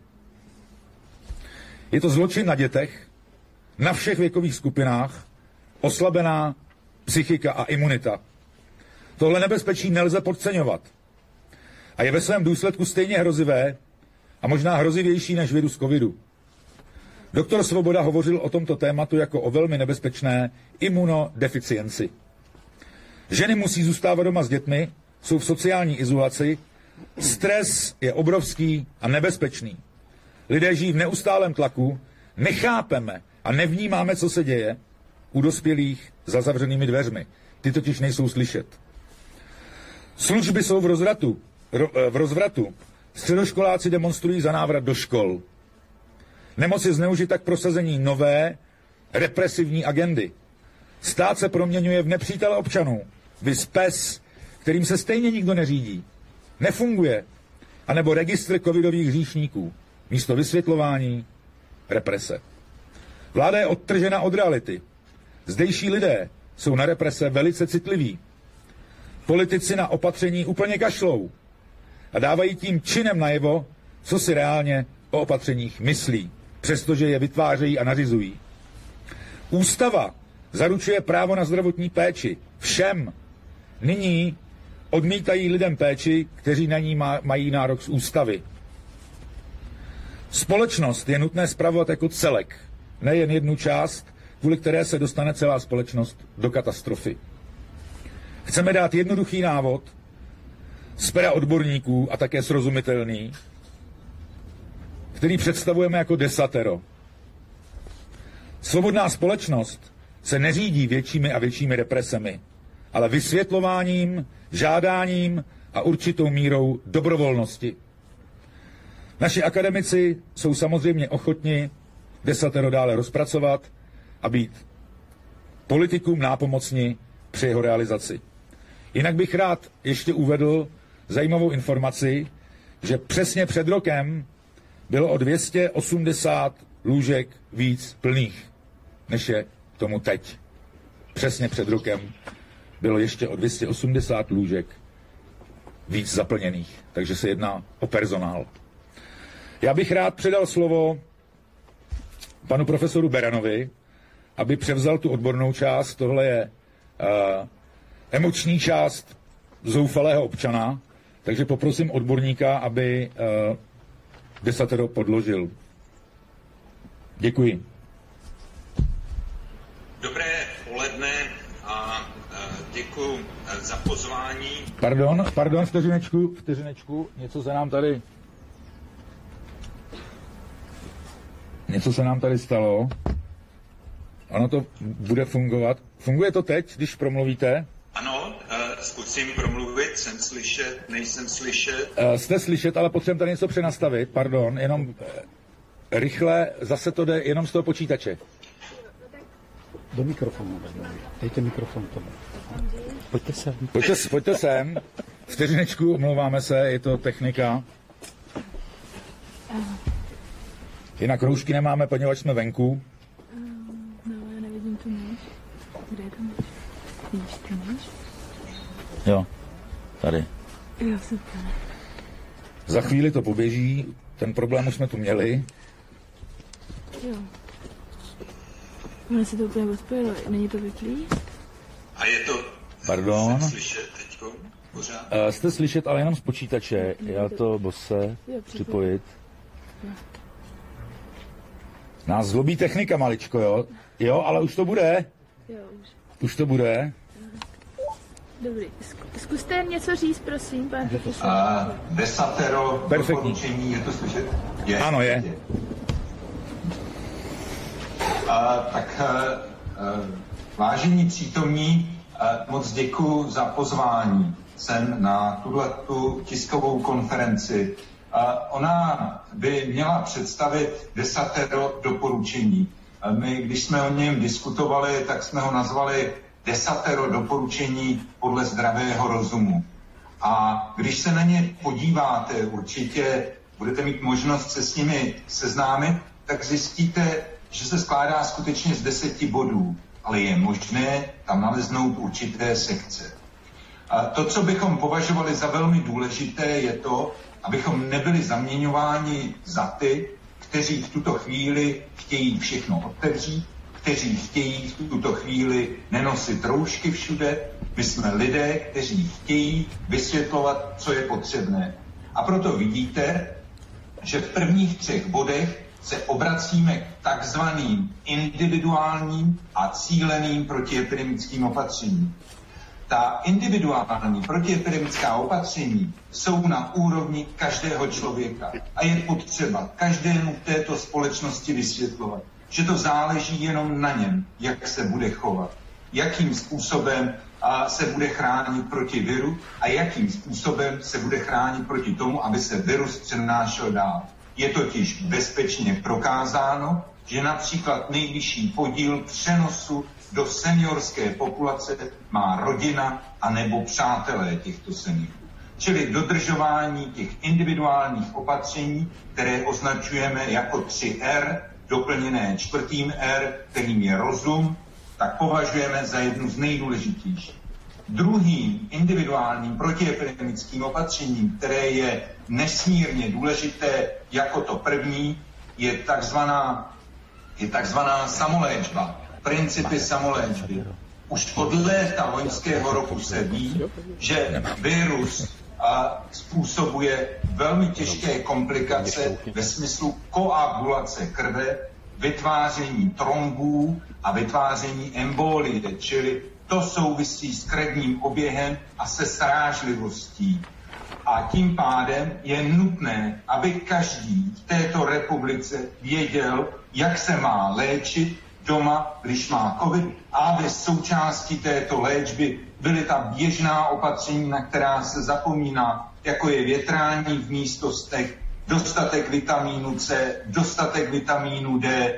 Je to zločin na dětech, na všech věkových skupinách, oslabená psychika a imunita. Tohle nebezpečí nelze podceňovat. A je ve svém důsledku stejně hrozivé a možná hrozivější než virus covidu. Doktor Svoboda hovořil o tomto tématu jako o velmi nebezpečné imunodeficienci. Ženy musí zůstávat doma s dětmi, jsou v sociální izolaci, stres je obrovský a nebezpečný. Lidé žijí v neustálém tlaku, nechápeme a nevnímáme, co se děje u dospělých za zavřenými dveřmi. Ty totiž nejsou slyšet. Služby jsou v rozvratu. V rozvratu. Středoškoláci demonstrují za návrat do škol. Nemoc je zneužita k prosazení nové, represivní agendy. Stát se proměňuje v nepřítele občanů. Viz pes, kterým se stejně nikdo neřídí. Nefunguje. A nebo registr covidových hříšníků. Místo vysvětlování, represe. Vláda je odtržena od reality. Zdejší lidé jsou na represe velice citliví. Politici na opatření úplně kašlou a dávají tím činem najevo, co si reálně o opatřeních myslí, přestože je vytvářejí a nařizují. Ústava zaručuje právo na zdravotní péči všem. Nyní odmítají lidem péči, kteří na ní mají nárok z ústavy. Společnost je nutné spravovat jako celek, nejen jednu část, kvůli které se dostane celá společnost do katastrofy. Chceme dát jednoduchý návod z pera odborníků a také srozumitelný, který představujeme jako desatero. Svobodná společnost se neřídí většími a většími represemi, ale vysvětlováním, žádáním a určitou mírou dobrovolnosti. Naši akademici jsou samozřejmě ochotni desatero dále rozpracovat a být politikům nápomocni při jeho realizaci. Jinak bych rád ještě uvedl zajímavou informaci, že přesně před rokem bylo o dvě stě osmdesát lůžek víc plných, než je tomu teď. Přesně před rokem bylo ještě o dvě stě osmdesát lůžek víc zaplněných, takže se jedná o personál. Já bych rád předal slovo panu profesoru Beranovi, aby převzal tu odbornou část. Tohle je uh, emoční část zoufalého občana, takže poprosím odborníka, aby uh, desatero podložil. Děkuji. odpoledne a děkuji za pozvání. Pardon, pardon, vteřinečku, vteřinečku, něco se nám tady... Něco se nám tady stalo. Ono to bude fungovat. Funguje to teď, když promluvíte? Ano, uh, zkusím promluvit, jsem slyšet, nejsem slyšet. Uh, jste slyšet, ale potřebujeme tady něco přenastavit, pardon, jenom uh, rychle, zase to jde jenom z toho počítače. Do mikrofonu, dejte mikrofon tomu. Pojďte sem. Pojďte, pojďte sem. Vteřinečku, omlouváme se, je to technika. Jinak roušky nemáme, poněvadž jsme venku. No, já nevidím tu myš. Kde je ta myš? Vidíš tu myš? Jo, tady. Jo, super. Za chvíli to poběží, ten problém už jsme tu měli. Jo. Ono se to úplně odpojilo, není to vyplý? A je to... Pardon. Jsem slyšet teďko pořád? Uh, jste slyšet, ale jenom z počítače. Já to bose připojit. Jo. Nás zlobí technika maličko, jo? Jo, ale už to bude. Jo, už. Už to bude. Dobrý. Zkuste něco říct, prosím, pane profesor. Uh, desatero doporučení, je to slyšet? Je. Ano, je. je. Uh, tak uh, vážení přítomní, uh, moc děkuji za pozvání sem na tuhletu tiskovou konferenci. Uh, ona by měla představit desatero doporučení. Uh, my, když jsme o něm diskutovali, tak jsme ho nazvali desatero doporučení podle zdravého rozumu. A když se na ně podíváte, určitě budete mít možnost se s nimi seznámit, tak zjistíte, že se skládá skutečně z deseti bodů, ale je možné tam naleznout určité sekce. A to, co bychom považovali za velmi důležité, je to, abychom nebyli zaměňováni za ty, kteří v tuto chvíli chtějí všechno otevřít, kteří chtějí v tuto chvíli nenosit roušky všude. My jsme lidé, kteří chtějí vysvětlovat, co je potřebné. A proto vidíte, že v prvních třech bodech se obracíme k takzvaným individuálním a cíleným protiepidemickým opatřením. Ta individuální protiepidemická opatření jsou na úrovni každého člověka a je potřeba každému v této společnosti vysvětlovat, že to záleží jenom na něm, jak se bude chovat, jakým způsobem a, se bude chránit proti viru a jakým způsobem se bude chránit proti tomu, aby se virus přenášel dál. Je totiž bezpečně prokázáno, že například nejvyšší podíl přenosu do seniorské populace má rodina anebo přátelé těchto seniorů. Čili dodržování těch individuálních opatření, které označujeme jako tři R, doplněné čtvrtým R, kterým je rozum, tak považujeme za jednu z nejdůležitějších. Druhým individuálním protiepidemickým opatřením, které je nesmírně důležité jako to první, je takzvaná, je takzvaná samoléčba, principy samoléčby. Už od léta loňského roku se ví, že virus a způsobuje velmi těžké komplikace ve smyslu koagulace krve, vytváření trombů a vytváření embolie, čili to souvisí s krevním oběhem a se srážlivostí. A tím pádem je nutné, aby každý v této republice věděl, jak se má léčit doma, když má covid, a aby součástí této léčby byly ta běžná opatření, na která se zapomíná, jako je větrání v místnostech, dostatek vitamínu C, dostatek vitamínu D,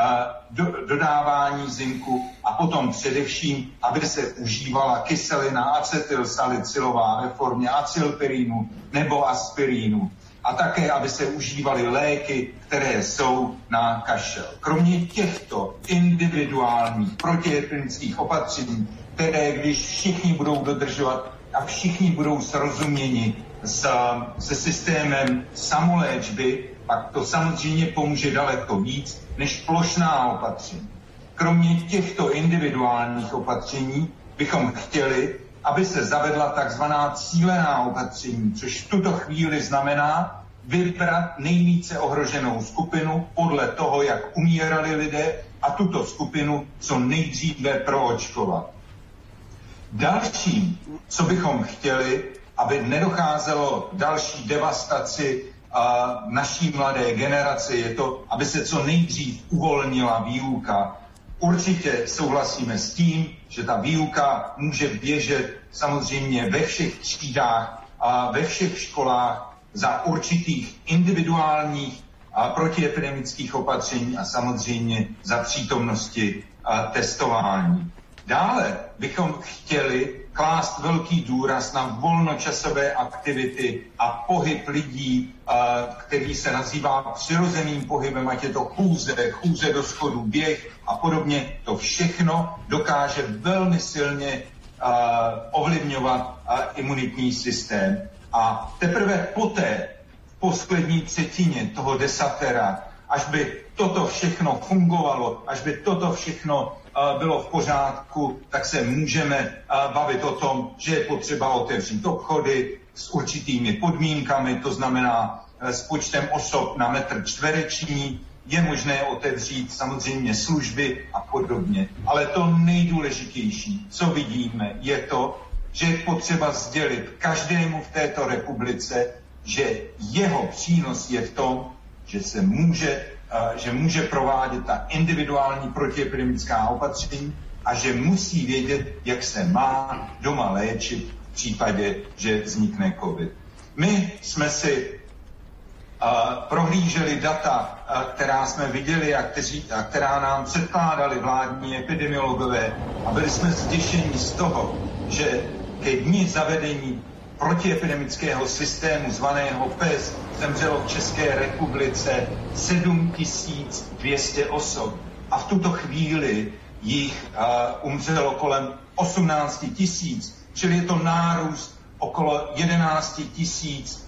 do, dodávání zinku a potom především, aby se užívala kyselina acetylsalicylová ve formě acylpirinu nebo aspirínu. A také, aby se užívaly léky, které jsou na kašel. Kromě těchto individuálních protiepidemických opatření, které když všichni budou dodržovat a všichni budou srozuměni s, se systémem samoléčby, pak to samozřejmě pomůže daleko víc než plošná opatření. Kromě těchto individuálních opatření bychom chtěli, aby se zavedla takzvaná cílená opatření, což v tuto chvíli znamená, vybrat nejvíce ohroženou skupinu podle toho, jak umírali lidé a tuto skupinu co nejdříve proočkovat. Dalším, co bychom chtěli, aby nedocházelo k další devastaci a naší mladé generace, je to, aby se co nejdřív uvolnila výuka. Určitě souhlasíme s tím, že ta výuka může běžet samozřejmě ve všech třídách a ve všech školách za určitých individuálních a protiepidemických opatření a samozřejmě za přítomnosti a testování. Dále bychom chtěli klást velký důraz na volnočasové aktivity a pohyb lidí, který se nazývá přirozeným pohybem, ať je to chůze, chůze do schodu, běh a podobně. To všechno dokáže velmi silně ovlivňovat imunitní systém. A teprve poté, v poslední třetině toho desatera, až by toto všechno fungovalo, až by toto všechno bylo v pořádku, tak se můžeme bavit o tom, že je potřeba otevřít obchody s určitými podmínkami, to znamená s počtem osob na metr čtvereční, je možné otevřít samozřejmě služby a podobně. Ale to nejdůležitější, co vidíme, je to, že je potřeba sdělit každému v této republice, že jeho přínos je v tom, že se může že může provádět ta individuální protiepidemická opatření a že musí vědět, jak se má doma léčit v případě, že vznikne COVID. My jsme si uh, prohlíželi data, uh, která jsme viděli a, kteří, a která nám předkládali vládní epidemiologové a byli jsme zděšeni z toho, že ke dni zavedení protiepidemického systému zvaného P E S zemřelo v České republice sedm tisíc dvě stě osob a v tuto chvíli jich uh, umřelo kolem osmnáct tisíc, čili je to nárůst okolo jedenáct tisíc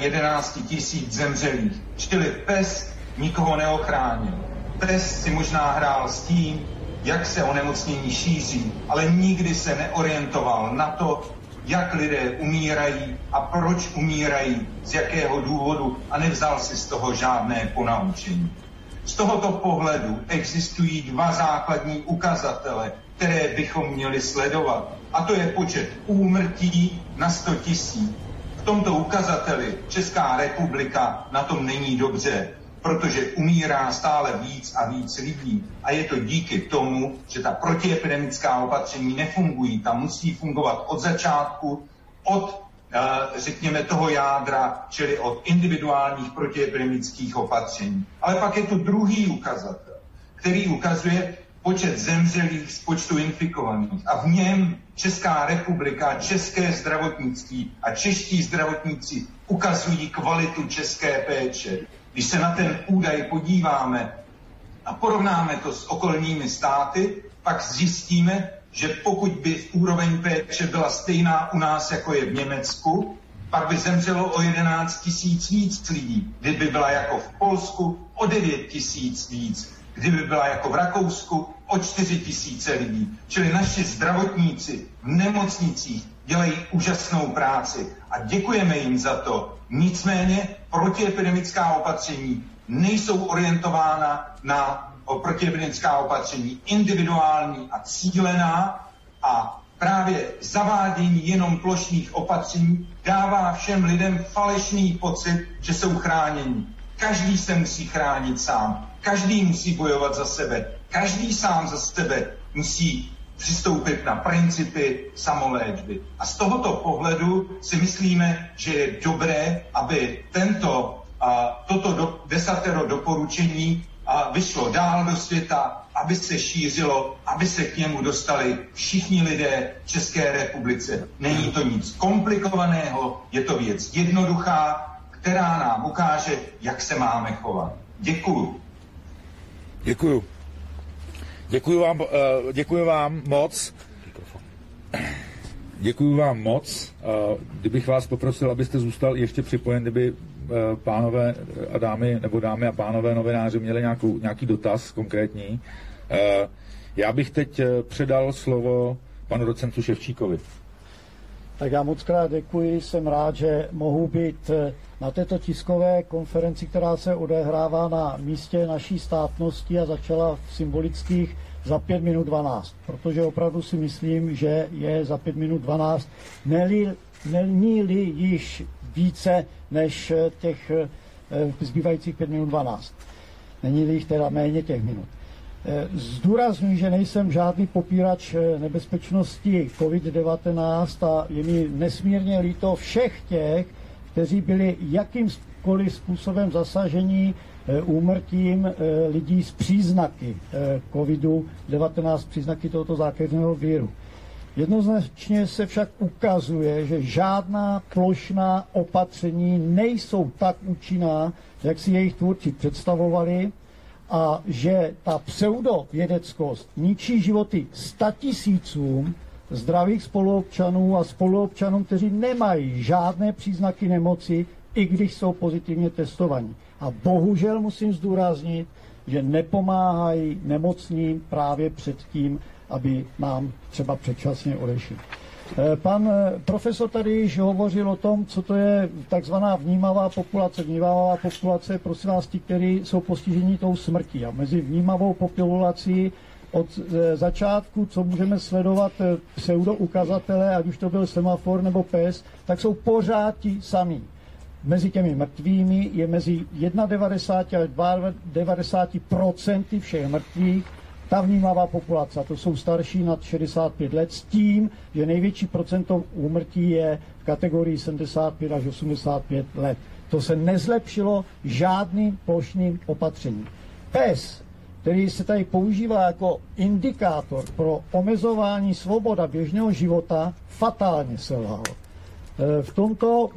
uh, zemřelých. Čili P E S nikoho neochránil. P E S si možná hrál s tím, jak se onemocnění šíří, ale nikdy se neorientoval na to, jak lidé umírají a proč umírají, z jakého důvodu a nevzal si z toho žádné ponaučení. Z tohoto pohledu existují dva základní ukazatele, které bychom měli sledovat. A to je počet úmrtí na sto tisíc. V tomto ukazateli Česká republika na tom není dobře, protože umírá stále víc a víc lidí. A je to díky tomu, že ta protiepidemická opatření nefungují. Ta musí fungovat od začátku, od, řekněme, toho jádra, čili od individuálních protiepidemických opatření. Ale pak je tu druhý ukazatel, který ukazuje počet zemřelých z počtu infikovaných. A v něm Česká republika, české zdravotnictví a čeští zdravotníci ukazují kvalitu české péče. Když se na ten údaj podíváme a porovnáme to s okolními státy, pak zjistíme, že pokud by úroveň péče byla stejná u nás, jako je v Německu, pak by zemřelo o jedenáct tisíc víc lidí. Kdyby byla jako v Polsku, o devět tisíc víc. Kdyby byla jako v Rakousku, o čtyři tisíce lidí. Čili naši zdravotníci v nemocnicích dělají úžasnou práci a děkujeme jim za to. Nicméně protiepidemická opatření nejsou orientována na protiepidemická opatření individuální a cílená a právě zavádění jenom plošných opatření dává všem lidem falešný pocit, že jsou chráněni. Každý se musí chránit sám, každý musí bojovat za sebe, každý sám za sebe musí přistoupit na principy samoléčby. A z tohoto pohledu si myslíme, že je dobré, aby tento, a, toto do, desatero doporučení a, vyšlo dál do světa, aby se šířilo, aby se k němu dostali všichni lidé v České republice. Není to nic komplikovaného, je to věc jednoduchá, která nám ukáže, jak se máme chovat. Děkuju. Děkuju. Děkuji vám, děkuji vám moc. Děkuji vám moc. Kdybych vás poprosil, abyste zůstal ještě připojen, kdyby pánové a dámy, nebo dámy a pánové novináři měli nějakou, nějaký dotaz konkrétní. Já bych teď předal slovo panu docentu Ševčíkovi. Tak já moc krát děkuji, jsem rád, že mohu být na této tiskové konferenci, která se odehrává na místě naší státnosti a začala v symbolických za pět minut dvanáct, protože opravdu si myslím, že je za pět minut dvanáct, není-li již více než těch zbývajících pět minut dvanáct. Není-li jich teda méně těch minut. Zdůrazňuji, že nejsem žádný popírač nebezpečnosti covid devatenáct a je mi nesmírně líto všech těch, kteří byli jakýmkoliv způsobem zasažení úmrtím lidí s příznaky covidu devatenáct, příznaky tohoto zákeřného viru. Jednoznačně se však ukazuje, že žádná plošná opatření nejsou tak účinná, jak si jejich tvůrci představovali, a že ta pseudovědeckost ničí životy statisícům zdravých spoluobčanů a spoluobčanům, kteří nemají žádné příznaky nemoci, i když jsou pozitivně testovaní. A bohužel musím zdůraznit, že nepomáhají nemocným právě před tím, aby nám třeba předčasně odešli. Pan profesor tady již hovořil o tom, co to je takzvaná vnímavá populace. Vnímavá populace je prosím vás ti, kteří jsou postiženi tou smrtí. A mezi vnímavou populací od začátku, co můžeme sledovat pseudoukazatele, ať už to byl semafor nebo pes, tak jsou pořád ti samí. Mezi těmi mrtvými je mezi devadesát jedna až devadesát dva procent všech mrtvých ta vnímavá populace. To jsou starší nad šedesát pět let s tím, že největší procento úmrtí je v kategorii sedmdesát pět až osmdesát pět let. To se nezlepšilo žádným plošným opatřením. Pes, který se tady používá jako indikátor pro omezování svoboda běžného života, fatálně selhal. V tomto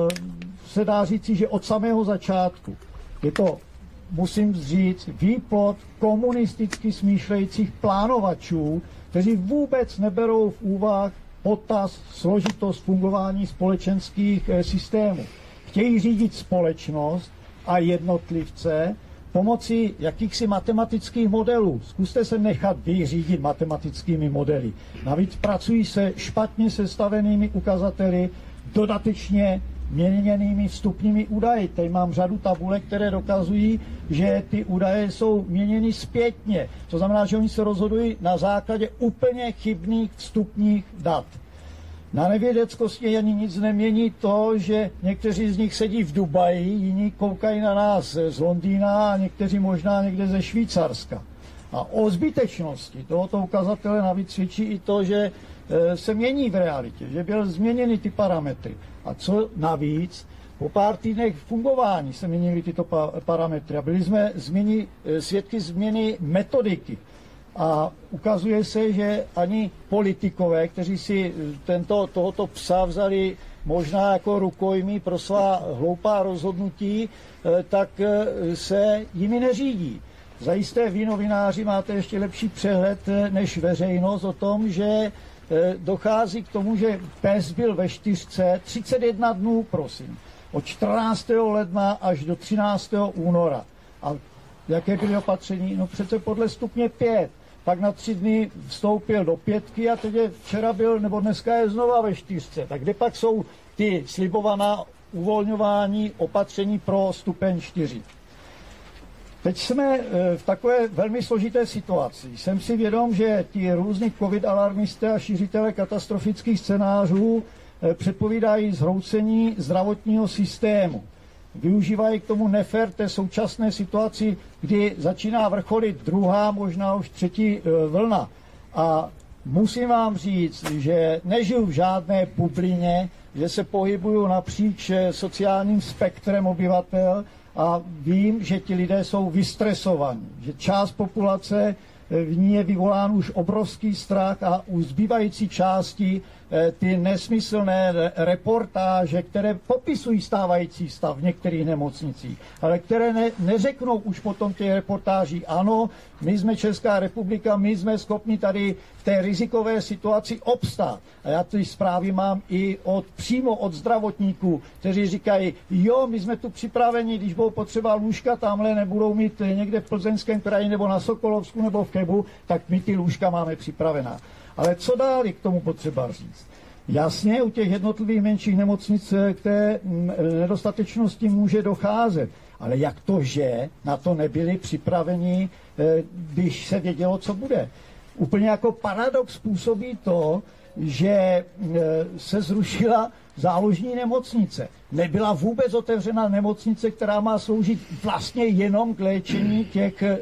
se dá říci, že od samého začátku je to, musím říct, výplod komunisticky smýšlejících plánovačů, kteří vůbec neberou v úvah potaz složitost fungování společenských systémů. Chtějí řídit společnost a jednotlivce pomocí jakýchsi matematických modelů. Zkuste se nechat vyřídit matematickými modely. Navíc pracují se špatně sestavenými ukazateli, dodatečně měněnými vstupními údaji. Tady mám řadu tabulek, které dokazují, že ty údaje jsou měněny zpětně. To znamená, že oni se rozhodují na základě úplně chybných vstupních dat. Na nevědeckosti ani nic nemění to, že někteří z nich sedí v Dubaji, jiní koukají na nás z Londýna a někteří možná někde ze Švýcarska. A o zbytečnosti tohoto ukazatele navíc svědčí i to, že se mění v realitě, že byly změněny ty parametry. A co navíc, po pár týdnech fungování se měnily tyto pa- parametry a byli jsme změni, svědky změny metodiky. A ukazuje se, že ani politikové, kteří si tento, tohoto psa vzali možná jako rukojmí pro svá hloupá rozhodnutí, tak se jimi neřídí. Zajisté vy, novináři, máte ještě lepší přehled než veřejnost o tom, že dochází k tomu, že pes byl ve čtyřce třicet jedna dnů, prosím, od čtrnáctého ledna až do třináctého února. A jaké byly opatření? No přece podle stupně pět. Pak na tři dny vstoupil do pětky a teď je, včera byl, nebo dneska je znova ve čtyřce. Tak kde pak jsou ty slibovaná uvolňování opatření pro stupeň čtyři? Teď jsme v takové velmi složité situaci. Jsem si vědom, že ti různí covid alarmisté a šířitele katastrofických scénářů předpovídají zhroucení zdravotního systému. Využívají k tomu nefér té současné situaci, kdy začíná vrcholit druhá, možná už třetí vlna. A musím vám říct, že nežiju v žádné bublině, že se pohybuju napříč sociálním spektrem obyvatel a vím, že ti lidé jsou vystresovaní, že část populace v ní je vyvolán už obrovský strach a u zbývající části ty nesmyslné reportáže, které popisují stávající stav v některých nemocnicích, ale které ne, neřeknou už potom těch reportáží, ano, my jsme Česká republika, my jsme schopni tady v té rizikové situaci obstát. A já ty zprávy mám i od, přímo od zdravotníků, kteří říkají, jo, my jsme tu připraveni, když budou potřeba lůžka, tamhle nebudou mít někde v Plzeňském kraji nebo na Sokolovsku nebo v Chebu, tak my ty lůžka máme připravená. Ale co dál je k tomu potřeba říct? Jasně, u těch jednotlivých menších nemocnic k té nedostatečnosti může docházet. Ale jak to, že na to nebyli připraveni, když se vědělo, co bude? Úplně jako paradox působí to, že se zrušila záložní nemocnice. Nebyla vůbec otevřena nemocnice, která má sloužit vlastně jenom k léčení těch e,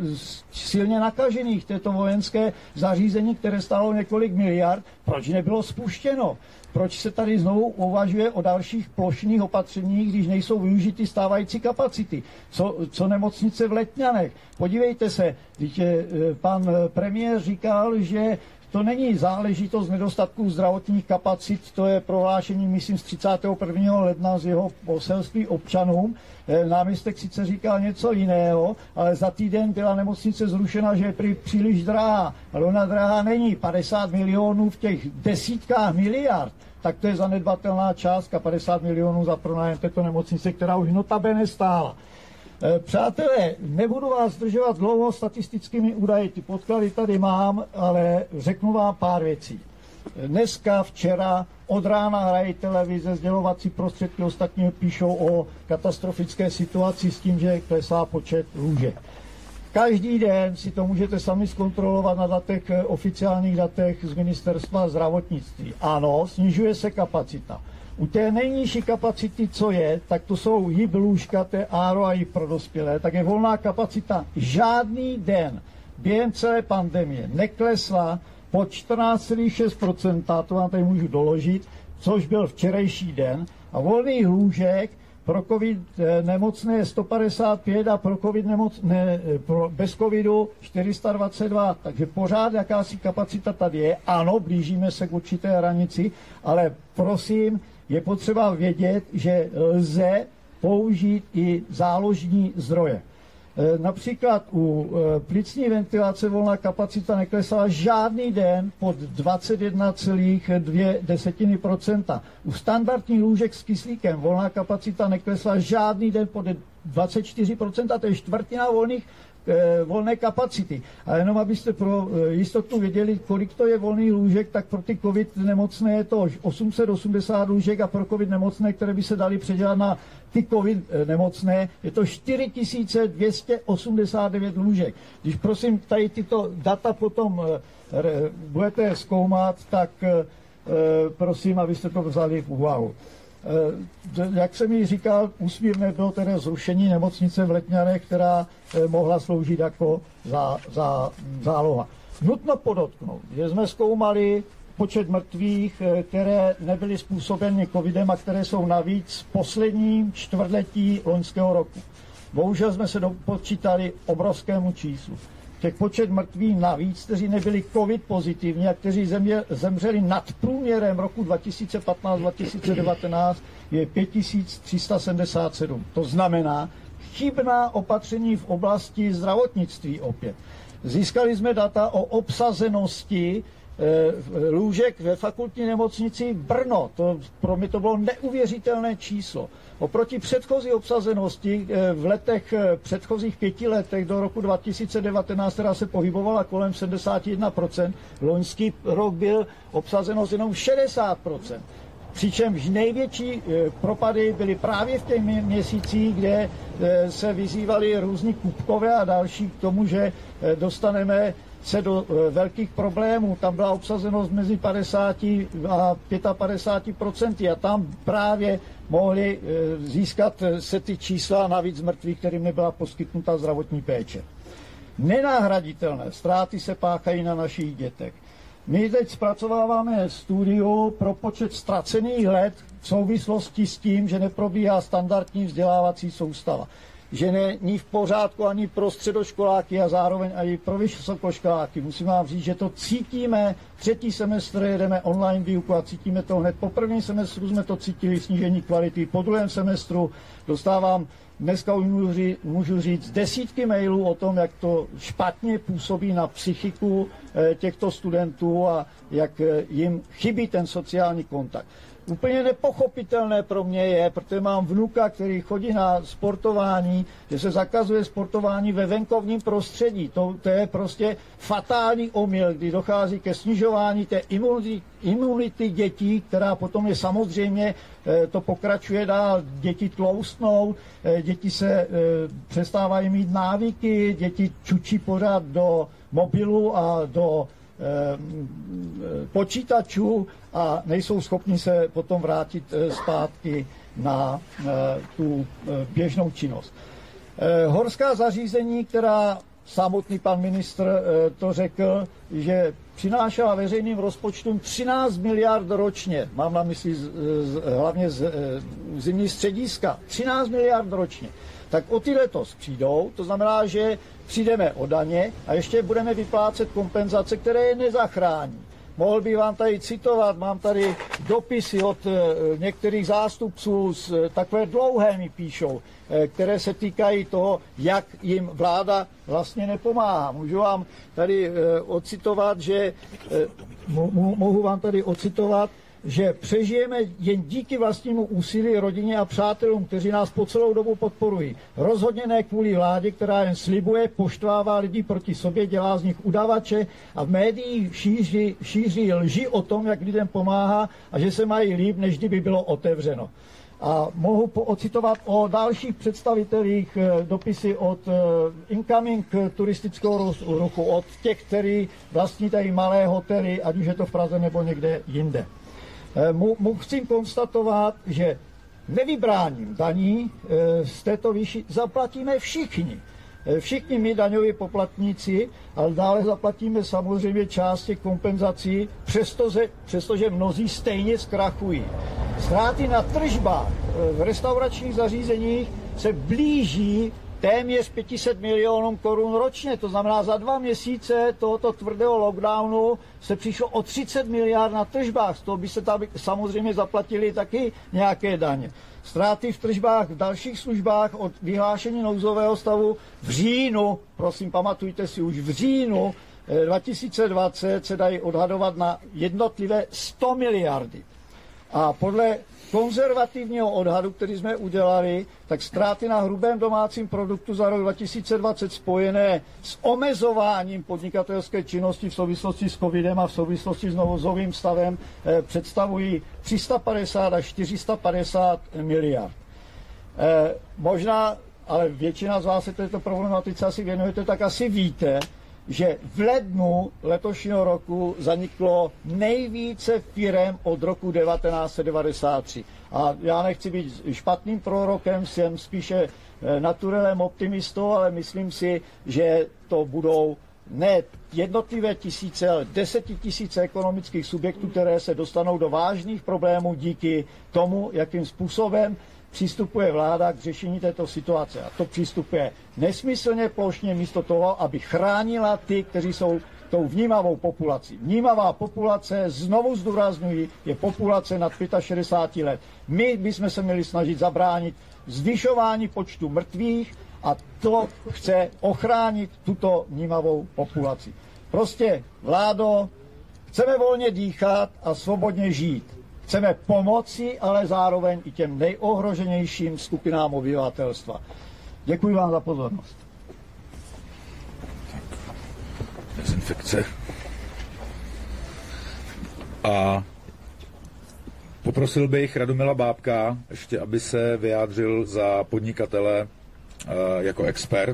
silně nakažených. To je to vojenské zařízení, které stálo několik miliard. Proč nebylo spuštěno? Proč se tady znovu uvažuje o dalších plošných opatřeních, když nejsou využity stávající kapacity? Co, co nemocnice v Letňanech? Podívejte se, když pan premiér říkal, že to není záležitost nedostatku zdravotních kapacit, to je prohlášení, myslím, z třicátého prvního ledna z jeho poselství občanům. Náměstek sice říkal něco jiného, ale za týden byla nemocnice zrušena, že je příliš drahá. Ale ona drahá není. padesát milionů v těch desítkách miliard, tak to je zanedbatelná částka, padesát milionů za pronájem této nemocnice, která už notabene stála. Přátelé, nebudu vás zdržovat dlouho statistickými údaji, ty podklady tady mám, ale řeknu vám pár věcí. Dneska, včera, od rána hrají televize, sdělovací prostředky, ostatní píšou o katastrofické situaci s tím, že klesá počet lůžek. Každý den si to můžete sami zkontrolovat na datech, oficiálních datech z ministerstva zdravotnictví. Ano, snižuje se kapacita. U té nejnižší kapacity, co je, tak to jsou hib lůžka, to je áro a hib pro dospělé, tak je volná kapacita žádný den během celé pandemie neklesla pod čtrnáct celá šest procenta, to vám tady můžu doložit, což byl včerejší den, a volných lůžek pro covid nemocné je sto padesát pět a pro covid nemoc, ne, pro, bez covidu čtyři sta dvacet dva, takže pořád jakási kapacita tady je. Ano, blížíme se k určité hranici, ale prosím, je potřeba vědět, že lze použít i záložní zdroje. Například u plicní ventilace volná kapacita neklesala žádný den pod dvacet jedna celá dvě procenta. U standardních lůžek s kyslíkem volná kapacita neklesla žádný den pod dvacet čtyři procent, to je čtvrtina volných volné kapacity. A jenom abyste pro jistotu věděli, kolik to je volných lůžek, tak pro ty covid nemocné je to osm set osmdesát lůžek a pro covid nemocné, které by se daly předělat na ty covid nemocné, je to čtyři tisíce dvě stě osmdesát devět lůžek. Když prosím tady tyto data potom budete zkoumat, tak prosím, abyste to vzali v úvahu. Jak jsem ji říkal, úsměvné bylo tedy zrušení nemocnice v Letňanech, která mohla sloužit jako za, za záloha. Nutno podotknout, že jsme zkoumali počet mrtvých, které nebyly způsobeny covidem a které jsou navíc v posledním čtvrtletí loňského roku. Bohužel jsme se dopočítali obrovskému číslu. Těch počet mrtvých navíc, kteří nebyli covid pozitivní a kteří země, zemřeli nad průměrem roku dva tisíce patnáct dva tisíce devatenáct, je pět tisíc tři sta sedmdesát sedm. To znamená chybná opatření v oblasti zdravotnictví opět. Získali jsme data o obsazenosti e, lůžek ve fakultní nemocnici Brno. To, pro mě to bylo neuvěřitelné číslo. Oproti předchozí obsazenosti v letech, předchozích pěti letech do roku dva tisíce devatenáct, která se pohybovala kolem sedmdesát jedna procent, loňský rok byl obsazenost jenom šedesát procent. Přičemž největší propady byly právě v těch měsících, kde se vyzývali různí kupkové a další k tomu, že dostaneme se do velkých problémů. Tam byla obsazenost mezi padesát a padesát pět procent a tam právě mohli získat se ty čísla navíc mrtvých, kterým nebyla poskytnuta zdravotní péče. Nenahraditelné ztráty se páchají na našich dětech. My teď zpracováváme studiu pro počet ztracených let v souvislosti s tím, že neprobíhá standardní vzdělávací soustava. Že není v pořádku ani pro středoškoláky a zároveň i pro vysokoškoláky. Musím vám říct, že to cítíme. Třetí semestr jedeme online výuku a cítíme to hned. Po prvním semestru jsme to cítili snížení kvality. Po druhém semestru dostávám, dneska už můžu říct, desítky mailů o tom, jak to špatně působí na psychiku těchto studentů a jak jim chybí ten sociální kontakt. úplně nepochopitelné pro mě je, protože mám vnuka, který chodí na sportování, že se zakazuje sportování ve venkovním prostředí. To, to je prostě fatální omyl, kdy dochází ke snižování té imunity, imunity dětí, která potom je samozřejmě, to pokračuje dál, děti tloustnou, děti se přestávají mít návyky, děti čučí pořád do mobilu a do počítačů a nejsou schopni se potom vrátit zpátky na tu běžnou činnost. Horská zařízení, která samotný pan ministr to řekl, že přinášela veřejným rozpočtům třináct miliard ročně, mám na mysli z, z, hlavně z, z zimní střediska, třináct miliard ročně, tak o ty letos přijdou, to znamená, že přijdeme o daně a ještě budeme vyplácet kompenzace, které je nezachrání. Mohl bych vám tady citovat, mám tady dopisy od některých zástupců, takové dlouhé mi píšou, které se týkají toho, jak jim vláda vlastně nepomáhá. Můžu vám tady ocitovat, že mohu vám tady ocitovat, že přežijeme jen díky vlastnímu úsilí, rodině a přátelům, kteří nás po celou dobu podporují. Rozhodně ne kvůli vládě, která jen slibuje, poštvává lidi proti sobě, dělá z nich udavače a v médiích šíří, šíří lži o tom, jak lidem pomáhá a že se mají líp, než kdyby bylo otevřeno. A mohu ocitovat o dalších představitelích dopisy od incoming turistického ruchu, od těch, kteří vlastní tady malé hotely, ať už je to v Praze nebo někde jinde. Musím konstatovat, že nevybráním daní z této výši zaplatíme všichni. Všichni my daňoví poplatníci, ale dále zaplatíme samozřejmě část těch kompenzací, přestože, přestože mnozí stejně zkrachují. Ztráty na tržbách v restauračních zařízeních se blíží téměř pět set milionů korun ročně. To znamená, za dva měsíce tohoto tvrdého lockdownu se přišlo o třicet miliard na tržbách. Z toho by se tam samozřejmě zaplatili taky nějaké daně. Ztráty v tržbách v dalších službách od vyhlášení nouzového stavu v říjnu, prosím, pamatujte si, už v říjnu dva tisíce dvacet se dají odhadovat na jednotlivé sto miliardy. A podle konzervativního odhadu, který jsme udělali, tak ztráty na hrubém domácím produktu za rok dva tisíce dvacet spojené s omezováním podnikatelské činnosti v souvislosti s covidem a v souvislosti s nouzovým stavem eh, představují tři sta padesát až čtyři sta padesát miliard. Eh, možná, ale většina z vás se této problematice asi věnujete, tak asi víte, že v lednu letošního roku zaniklo nejvíce firem od roku devatenáct set devadesát tři. A já nechci být špatným prorokem, jsem spíše naturelem optimistou, ale myslím si, že to budou ne jednotlivé tisíce, ale desetitisíce ekonomických subjektů, které se dostanou do vážných problémů díky tomu, jakým způsobem přistupuje vláda k řešení této situace. A to přistupuje nesmyslně plošně místo toho, aby chránila ty, kteří jsou tou vnímavou populací. Vnímavá populace, znovu zdůrazňuji, je populace nad šedesáti pěti let. My bychom se měli snažit zabránit zvyšování počtu mrtvých a to chce ochránit tuto vnímavou populaci. Prostě, vládo, chceme volně dýchat a svobodně žít. Chceme pomoci, ale zároveň i těm nejohroženějším skupinám obyvatelstva. Děkuji vám za pozornost. Dezinfekce. A poprosil bych Radomila Bábka ještě, aby se vyjádřil za podnikatele jako expert.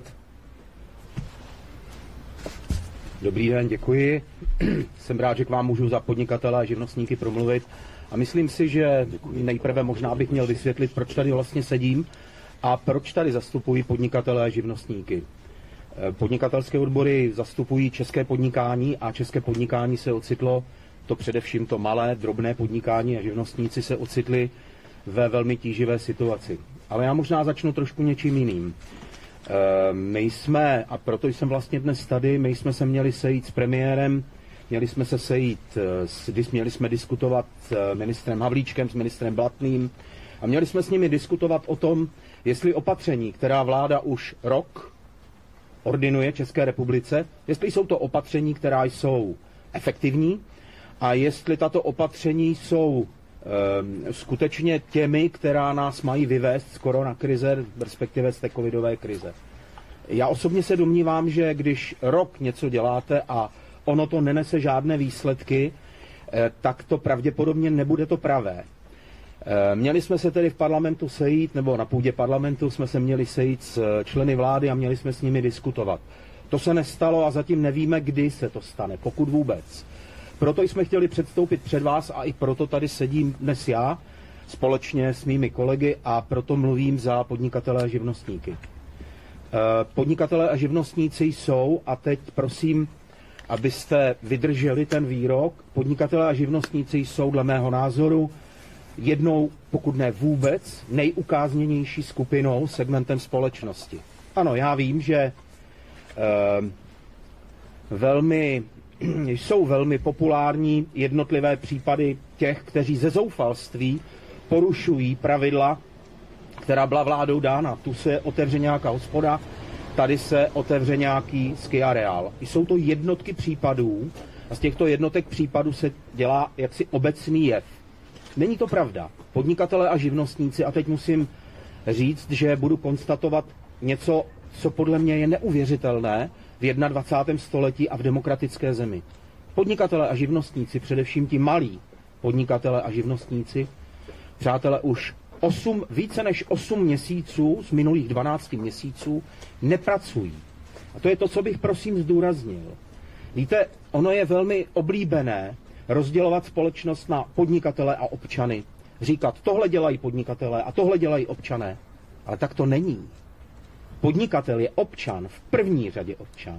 Dobrý den, děkuji. Jsem rád, že k vám můžu za podnikatele a živnostníky promluvit. A myslím si, že nejprve možná bych měl vysvětlit, proč tady vlastně sedím a proč tady zastupují podnikatele a živnostníky. Podnikatelské odbory zastupují české podnikání a české podnikání se ocitlo, to především to malé, drobné podnikání a živnostníci se ocitli ve velmi tíživé situaci. Ale já možná začnu trošku něčím jiným. My jsme, a proto jsem vlastně dnes tady, my jsme se měli sejít s premiérem, měli jsme se sejít, měli jsme diskutovat s ministrem Havlíčkem, s ministrem Blatným a měli jsme s nimi diskutovat o tom, jestli opatření, která vláda už rok ordinuje České republice, jestli jsou to opatření, která jsou efektivní a jestli tato opatření jsou skutečně těmi, která nás mají vyvést z koronakrize, respektive z té covidové krize. Já osobně se domnívám, že když rok něco děláte a ono to nenese žádné výsledky, tak to pravděpodobně nebude to pravé. Měli jsme se tedy v parlamentu sejít, nebo na půdě parlamentu jsme se měli sejít s členy vlády a měli jsme s nimi diskutovat. To se nestalo a zatím nevíme, kdy se to stane, pokud vůbec. Proto jsme chtěli předstoupit před vás a i proto tady sedím dnes já společně s mými kolegy a proto mluvím za podnikatele a živnostníky. Podnikatelé a živnostníci jsou, a teď prosím, abyste vydrželi ten výrok, podnikatelé a živnostníci jsou dle mého názoru jednou, pokud ne vůbec, nejukázněnější skupinou, segmentem společnosti. Ano, já vím, že eh, velmi, jsou velmi populární jednotlivé případy těch, kteří ze zoufalství porušují pravidla, která byla vládou dána. Tu se otevře nějaká hospoda, tady se otevře nějaký ski areál. Jsou to jednotky případů a z těchto jednotek případů se dělá jaksi obecný jev. Není to pravda. Podnikatelé a živnostníci, a teď musím říct, že budu konstatovat něco, co podle mě je neuvěřitelné v dvacátém prvním století a v demokratické zemi. Podnikatelé a živnostníci, především ti malí podnikatelé a živnostníci, přátelé, už osm, více než osm měsíců z minulých dvanácti měsíců nepracují. A to je to, co bych prosím zdůraznil. Víte, ono je velmi oblíbené rozdělovat společnost na podnikatele a občany. Říkat, tohle dělají podnikatelé a tohle dělají občané. Ale tak to není. Podnikatel je občan, v první řadě občan.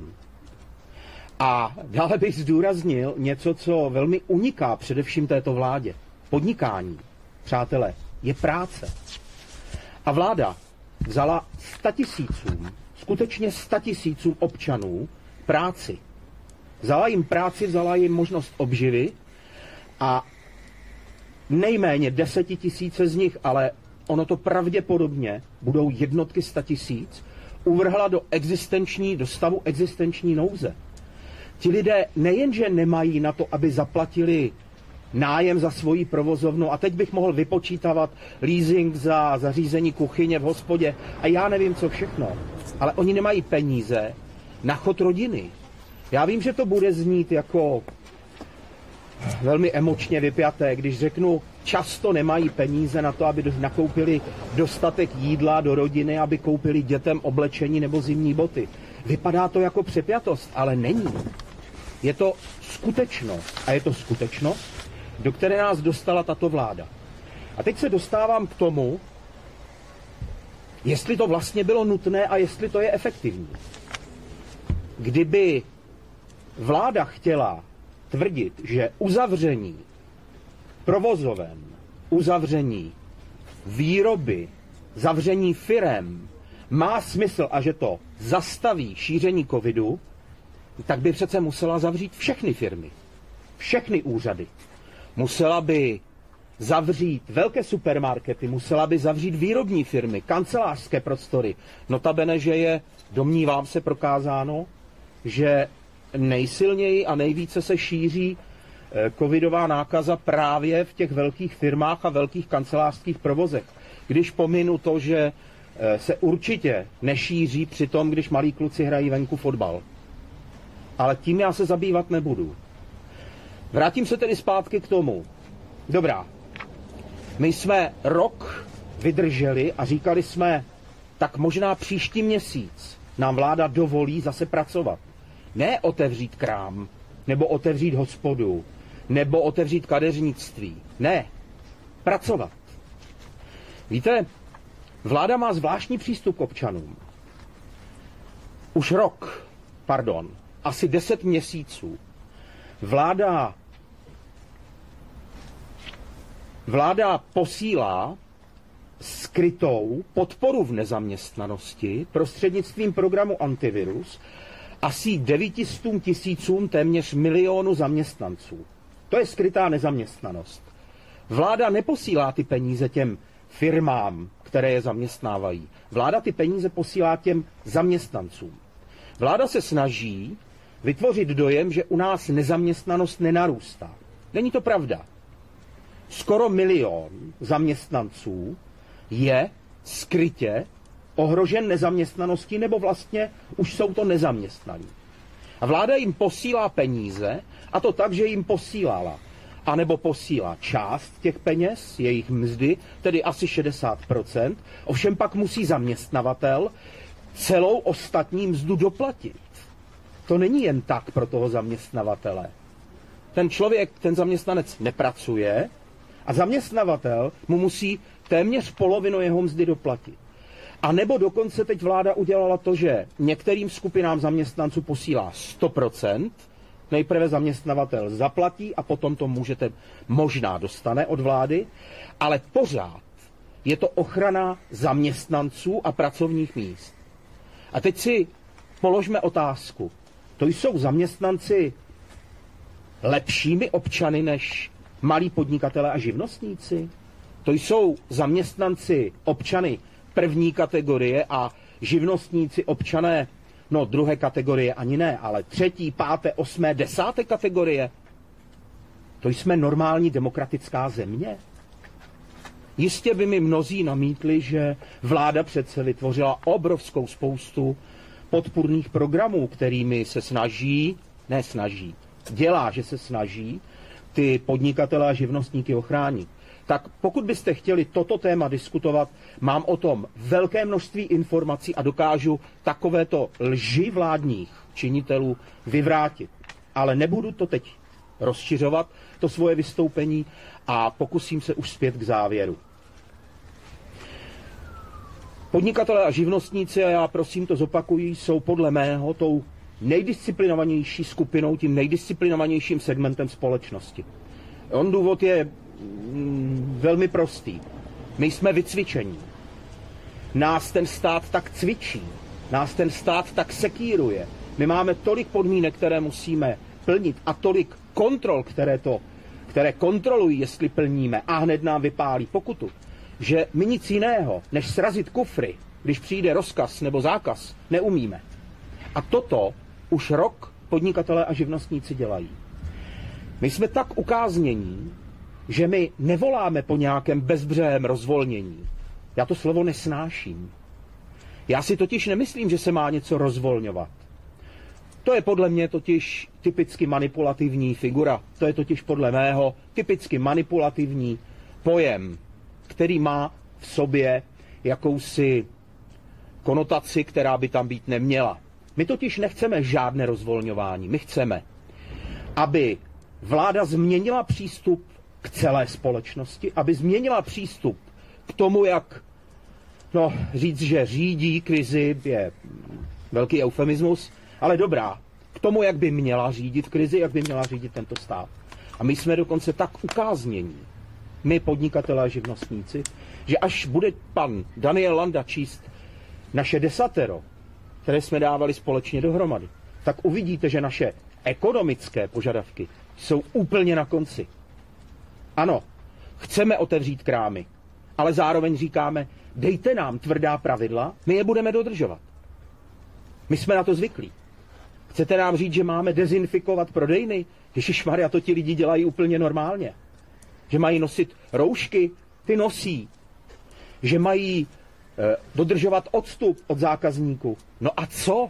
A dále bych zdůraznil něco, co velmi uniká především této vládě. Podnikání, přátelé, je práce. A vláda vzala statisícům, skutečně statisícům občanů práci. Vzala jim práci, vzala jim možnost obživy a nejméně desetitisíce z nich, ale ono to pravděpodobně budou jednotky statisíc, uvrhla do existenční, do stavu existenční nouze. Ti lidé nejenže nemají na to, aby zaplatili nájem za svoji provozovnu a teď bych mohl vypočítávat leasing za zařízení kuchyně v hospodě a já nevím co všechno, ale oni nemají peníze na chod rodiny. Já vím, že to bude znít jako velmi emočně vypjaté, když řeknu, často nemají peníze na to, aby nakoupili dostatek jídla do rodiny, aby koupili dětem oblečení nebo zimní boty. Vypadá to jako přepjatost, ale není. Je to skutečnost a je to skutečnost, do které nás dostala tato vláda. A teď se dostávám k tomu, jestli to vlastně bylo nutné a jestli to je efektivní. Kdyby vláda chtěla tvrdit, že uzavření provozoven, uzavření výroby, zavření firem má smysl a že to zastaví šíření covidu, tak by přece musela zavřít všechny firmy, všechny úřady. Musela by zavřít velké supermarkety, musela by zavřít výrobní firmy, kancelářské prostory. Notabene, že je, domnívám se, prokázáno, že nejsilněji a nejvíce se šíří covidová nákaza právě v těch velkých firmách a velkých kancelářských provozech. Když pominu to, že se určitě nešíří při tom, když malí kluci hrají venku fotbal. Ale tím já se zabývat nebudu. Vrátím se tedy zpátky k tomu. Dobrá, my jsme rok vydrželi a říkali jsme, tak možná příští měsíc nám vláda dovolí zase pracovat. Ne otevřít krám, nebo otevřít hospodu, nebo otevřít kadeřnictví. Ne, pracovat. Víte, vláda má zvláštní přístup k občanům. Už rok, pardon, asi deset měsíců vláda, vláda posílá skrytou podporu v nezaměstnanosti prostřednictvím programu Antivirus asi devětistem tisícům, téměř milionu zaměstnanců. To je skrytá nezaměstnanost. Vláda neposílá ty peníze těm firmám, které je zaměstnávají. Vláda ty peníze posílá těm zaměstnancům. Vláda se snaží vytvořit dojem, že u nás nezaměstnanost nenarůstá. Není to pravda. skoro milion zaměstnanců je skrytě ohrožen nezaměstnaností, nebo vlastně už jsou to nezaměstnaní. A vláda jim posílá peníze, a to tak, že jim posílala, anebo posílá část těch peněz, jejich mzdy, tedy asi šedesát procent, ovšem pak musí zaměstnavatel celou ostatní mzdu doplatit. To není jen tak pro toho zaměstnavatele. Ten člověk, ten zaměstnanec nepracuje a zaměstnavatel mu musí téměř polovinu jeho mzdy doplatit. A nebo dokonce teď vláda udělala to, že některým skupinám zaměstnanců posílá sto procent, nejprve zaměstnavatel zaplatí a potom to můžete možná dostane od vlády, ale pořád je to ochrana zaměstnanců a pracovních míst. A teď si položme otázku. To jsou zaměstnanci lepšími občany než malí podnikatelé a živnostníci? To jsou zaměstnanci občany první kategorie a živnostníci občané, no druhé kategorie ani ne, ale třetí, páté, osmé, desáté kategorie? To jsme normální demokratická země? Jistě by mi mnozí namítli, že vláda přece vytvořila obrovskou spoustu podpůrných programů, kterými se snaží, ne snaží, dělá, že se snaží ty podnikatele a živnostníky ochránit. Tak pokud byste chtěli toto téma diskutovat, mám o tom velké množství informací a dokážu takovéto lži vládních činitelů vyvrátit. Ale nebudu to teď rozšiřovat, to svoje vystoupení, a pokusím se už zpět k závěru. Podnikatelé a živnostníci, a já prosím to zopakuji, jsou podle mého tou nejdisciplinovanější skupinou, tím nejdisciplinovanějším segmentem společnosti. On důvod je mm, velmi prostý. My jsme vycvičení. Nás ten stát tak cvičí. Nás ten stát tak sekíruje. My máme tolik podmínek, které musíme plnit, a tolik kontrol, které, to, které kontrolují, jestli plníme, a hned nám vypálí pokutu, že my nic jiného, než srazit kufry, když přijde rozkaz nebo zákaz, neumíme. A toto už rok podnikatelé a živnostníci dělají. My jsme tak ukáznění, že my nevoláme po nějakém bezbřehém rozvolnění. Já to slovo nesnáším. Já si totiž nemyslím, že se má něco rozvolňovat. To je podle mě totiž typicky manipulativní figura. To je totiž podle mého typicky manipulativní pojem, který má v sobě jakousi konotaci, která by tam být neměla. My totiž nechceme žádné rozvolňování. My chceme, aby vláda změnila přístup k celé společnosti, aby změnila přístup k tomu, jak, no, říct, že řídí krizi, je velký eufemismus, ale dobrá, k tomu, jak by měla řídit krizi, jak by měla řídit tento stát. A my jsme dokonce tak ukáznění, my podnikatelé a živnostníci, že až bude pan Daniel Landa číst naše desatero, které jsme dávali společně dohromady, tak uvidíte, že naše ekonomické požadavky jsou úplně na konci. Ano, chceme otevřít krámy, ale zároveň říkáme, dejte nám tvrdá pravidla, my je budeme dodržovat. My jsme na to zvyklí. Chcete nám říct, že máme dezinfikovat prodejny? Ježišmarja, to ti lidi dělají úplně normálně. Že mají nosit roušky, ty nosí. Že mají eh, dodržovat odstup od zákazníků. No a co?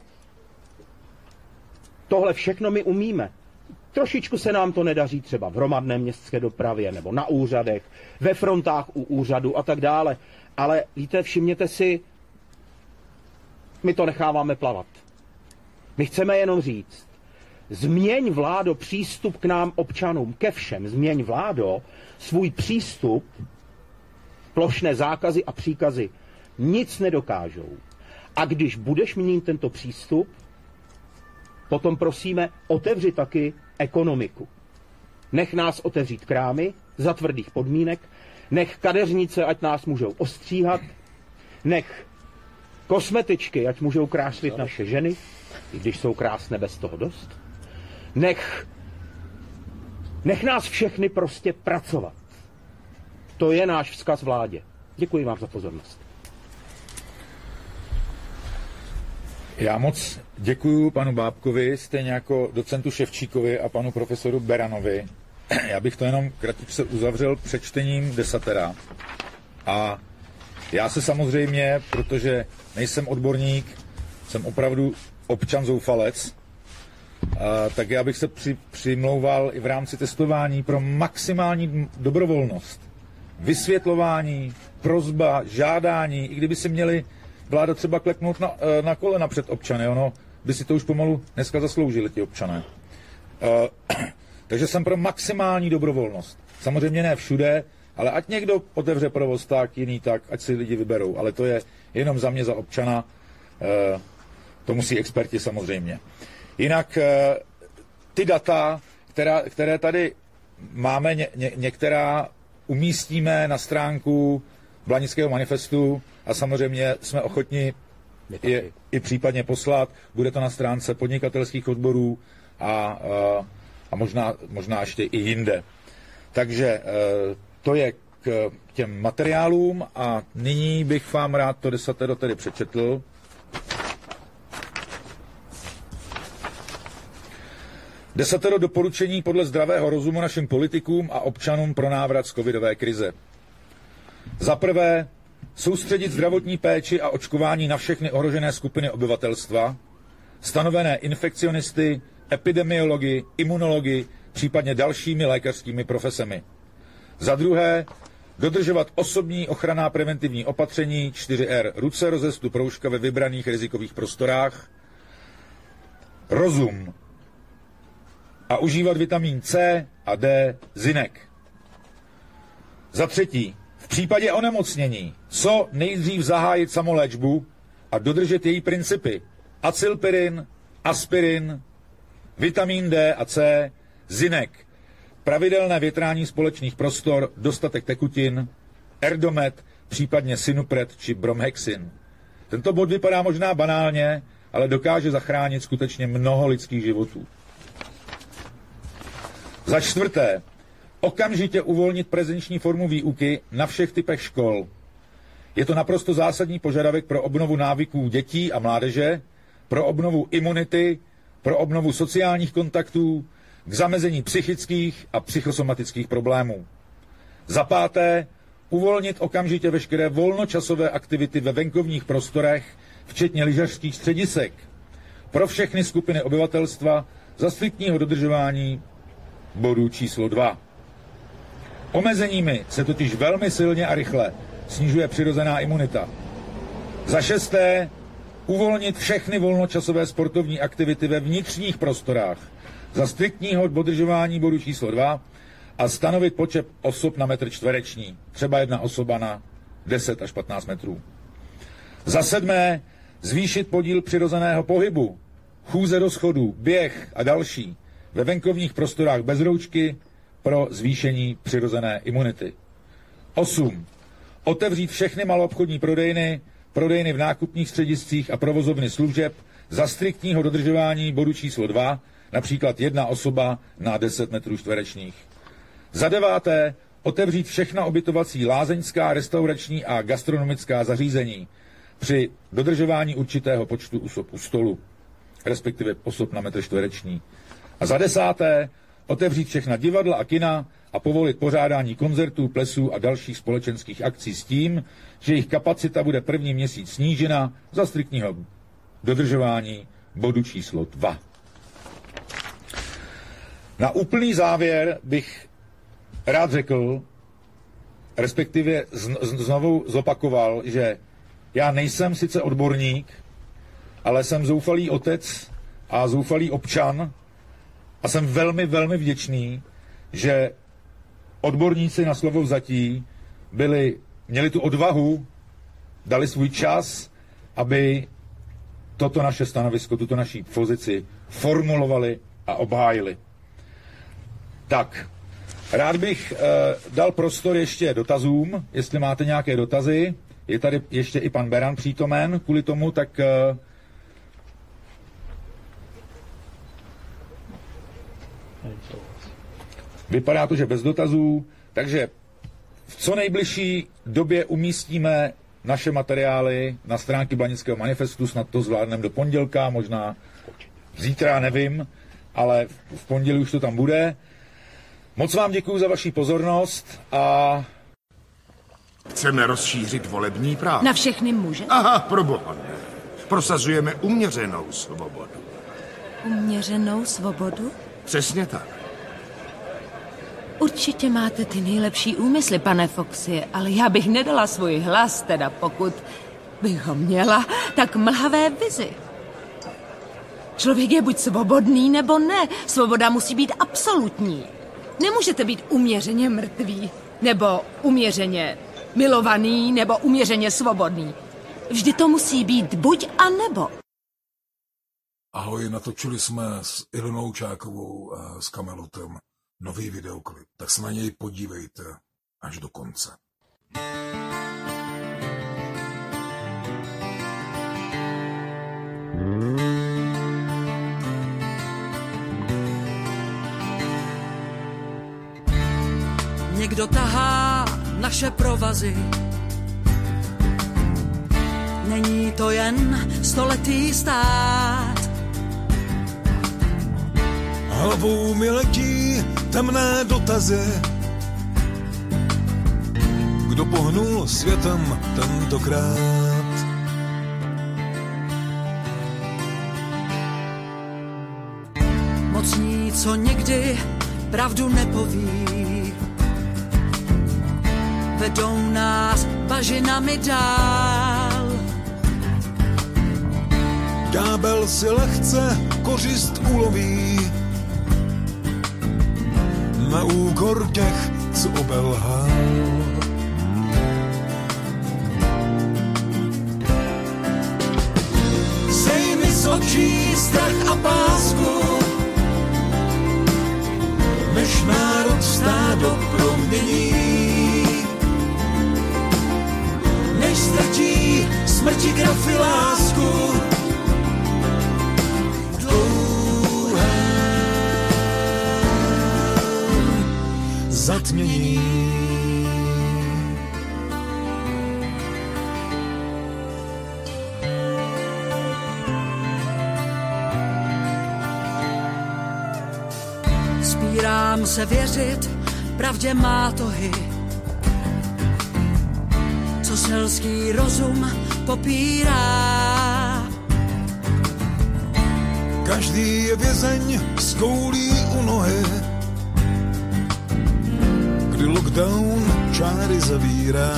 Tohle všechno my umíme. Trošičku se nám to nedaří třeba v hromadné městské dopravě nebo na úřadech, ve frontách u úřadu a tak dále. Ale víte, všimněte si, my to necháváme plavat. My chceme jenom říct, změň, vládo, přístup k nám občanům, ke všem, změň, vládo, svůj přístup, plošné zákazy a příkazy nic nedokážou. A když budeš měnit tento přístup, potom prosíme, otevři taky ekonomiku. Nech nás otevřít krámy za tvrdých podmínek, nech kadeřnice, ať nás můžou ostříhat, nech kosmetičky, ať můžou krášlit naše ženy, i když jsou krásné bez toho dost. Nech, nech nás všechny prostě pracovat. To je náš vzkaz vládě. Děkuji vám za pozornost. Já moc děkuji panu Bábkovi, stejně jako docentu Ševčíkovi a panu profesoru Beranovi já bych to jenom kratičce uzavřel přečtením desatera. A já se samozřejmě, protože nejsem odborník, jsem opravdu občan zoufalec, a, tak já bych se při, přimlouval i v rámci testování pro maximální dobrovolnost. Vysvětlování, prosba, žádání, i kdyby si měli vláda třeba kleknout na, na kolena před občany, ono by si to už pomalu dneska zasloužili ti občané. Uh, takže jsem pro maximální dobrovolnost. Samozřejmě ne všude, ale ať někdo otevře provoz tak, jiný tak, ať si lidi vyberou. Ale to je jenom za mě, za občana. Uh, to musí experti samozřejmě. Jinak uh, ty data, která, které tady máme, ně, ně, některá umístíme na stránku Blanického manifestu a samozřejmě jsme ochotni je i případně poslat. Bude to na stránce podnikatelských odborů a, a, a možná, možná ještě i jinde. Takže to je k těm materiálům a nyní bych vám rád to desatero tedy přečetl. Desatero doporučení podle zdravého rozumu našim politikům a občanům pro návrat z covidové krize. Za prvé, soustředit zdravotní péči a očkování na všechny ohrožené skupiny obyvatelstva, stanovené infekcionisty, epidemiology, imunology, případně dalšími lékařskými profesemi. Za druhé, dodržovat osobní ochranná preventivní opatření čtyři R, ruce, rozestup rouška ve vybraných rizikových prostorách, rozum a užívat vitamin C a D, zinek. Za třetí, v případě onemocnění co nejdřív zahájit samoléčbu a dodržet její principy. Acylpirin, aspirin, vitamin D a C, zinek, pravidelné větrání společných prostor, dostatek tekutin, Erdomet, případně Sinupret či Bromhexin. Tento bod vypadá možná banálně, ale dokáže zachránit skutečně mnoho lidských životů. Za čtvrté, okamžitě uvolnit prezenční formu výuky na všech typech škol. Je to naprosto zásadní požadavek pro obnovu návyků dětí a mládeže, pro obnovu imunity, pro obnovu sociálních kontaktů, k zamezení psychických a psychosomatických problémů. Za páté, uvolnit okamžitě veškeré volnočasové aktivity ve venkovních prostorech, včetně lyžařských středisek, pro všechny skupiny obyvatelstva za striktního dodržování bodu číslo dva. Omezeními se totiž velmi silně a rychle snižuje přirozená imunita. Za šesté, uvolnit všechny volnočasové sportovní aktivity ve vnitřních prostorách za striktního dodržování bodu číslo dva a stanovit počet osob na metr čtvereční, třeba jedna osoba na deset až patnáct metrů. Za sedmé, zvýšit podíl přirozeného pohybu, chůze do schodů, běh a další ve venkovních prostorách bez roušky pro zvýšení přirozené imunity. osm. Otevřít všechny maloobchodní prodejny, prodejny v nákupních střediscích a provozovny služeb za striktního dodržování bodu číslo dva, například jedna osoba na deset metrů čtverečních. Za deváté, otevřít všechna ubytovací lázeňská, restaurační a gastronomická zařízení při dodržování určitého počtu osob u stolu, respektive osob na metr čtvereční. A za desáté, otevřít všechna divadla a kina a povolit pořádání koncertů, plesů a dalších společenských akcí s tím, že jejich kapacita bude první měsíc snížena za striktního dodržování bodu číslo dva. Na úplný závěr bych rád řekl, respektive znovu zopakoval, že já nejsem sice odborník, ale jsem zoufalý otec a zoufalý občan a jsem velmi, velmi vděčný, že odborníci na slovo vzatí byli, měli tu odvahu, dali svůj čas, aby toto naše stanovisko, tuto naší pozici formulovali a obhájili. Tak, rád bych eh, dal prostor ještě dotazům, jestli máte nějaké dotazy. Je tady ještě i pan Beran přítomen, kvůli tomu, tak eh, vypadá to, že bez dotazů, takže v co nejbližší době umístíme naše materiály na stránky Blanického manifestu, snad to zvládneme do pondělka, možná zítra, nevím, ale v pondělí už to tam bude. Moc vám děkuji za vaši pozornost a... Chceme rozšířit volební právo. Na všechny muže? Aha, proboha ne. Prosazujeme uměřenou svobodu. Uměřenou svobodu? Přesně tak. Určitě máte ty nejlepší úmysly, pane Foxy, ale já bych nedala svůj hlas, teda pokud bych ho měla, tak mlhavé vizi. Člověk je buď svobodný, nebo ne. Svoboda musí být absolutní. Nemůžete být uměřeně mrtvý, nebo uměřeně milovaný, nebo uměřeně svobodný. Vždy to musí být buď a nebo. Ahoj, natočili jsme s Ilonou Čákovou a s Kamelotem nový videoklip, tak se na něj podívejte až do konce. Někdo tahá naše provazy. Není to jen stoletý stát. Hlavou mi letí temné dotazy. Kdo pohnul světem tentokrát? Mocní, co někdy pravdu nepoví, vedou nás bažinami dál. Ďábel si lehce kořist uloví na úkor těch, co obelhal. Sej mi z očí strach a pásku, než národ stádo promění, než ztratí smrti grafy lásku. Zatmění. Spírám se věřit, pravdě má tohy, co selský rozum popírá. Každý je vězeň s koulí u nohy, kdy lockdown čáry zavírá.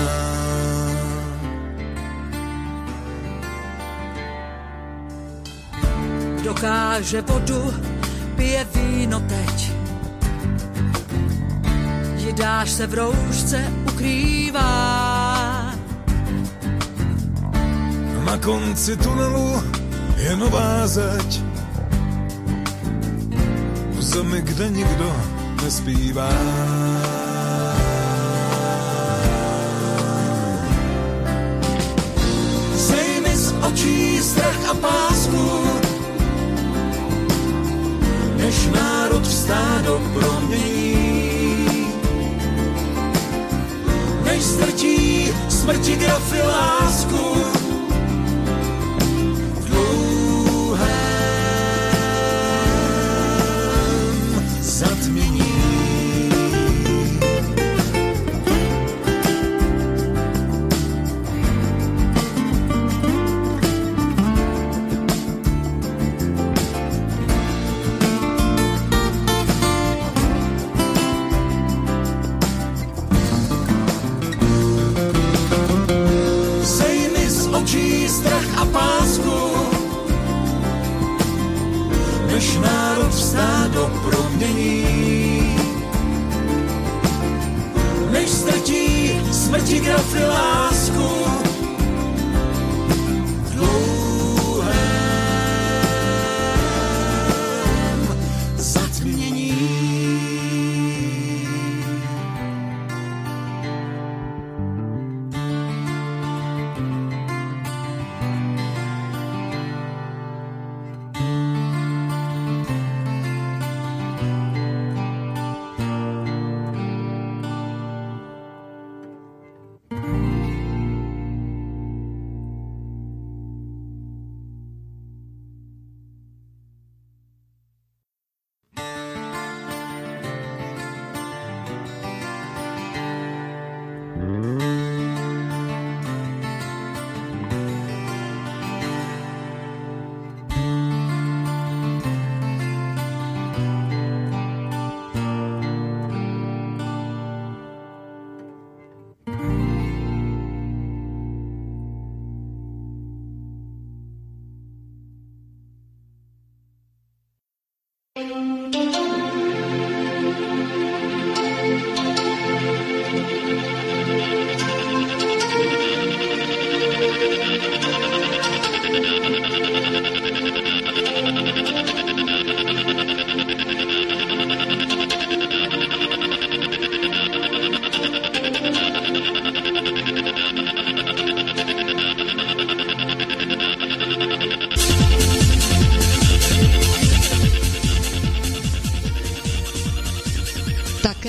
Dokáže vodu, pije víno teď, jidáš se v roušce ukrývá. Na konci tunelu je nová zeď, v zemi, kde nikdo nespívá. Sej mi z očí strach a pásku, než národ v stádo promění, než ztratí smrti grafy lásku. V dlouhém zatmění. Strach a pásku, než národ v stádo promění, než ztratí smrti grafy lásku. V dlouhém zatmění.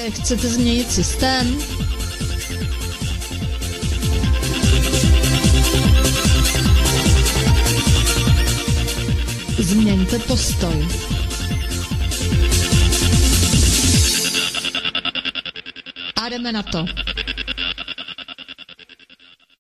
Chcete změnit systém? Změňte postoj. A jdeme na to.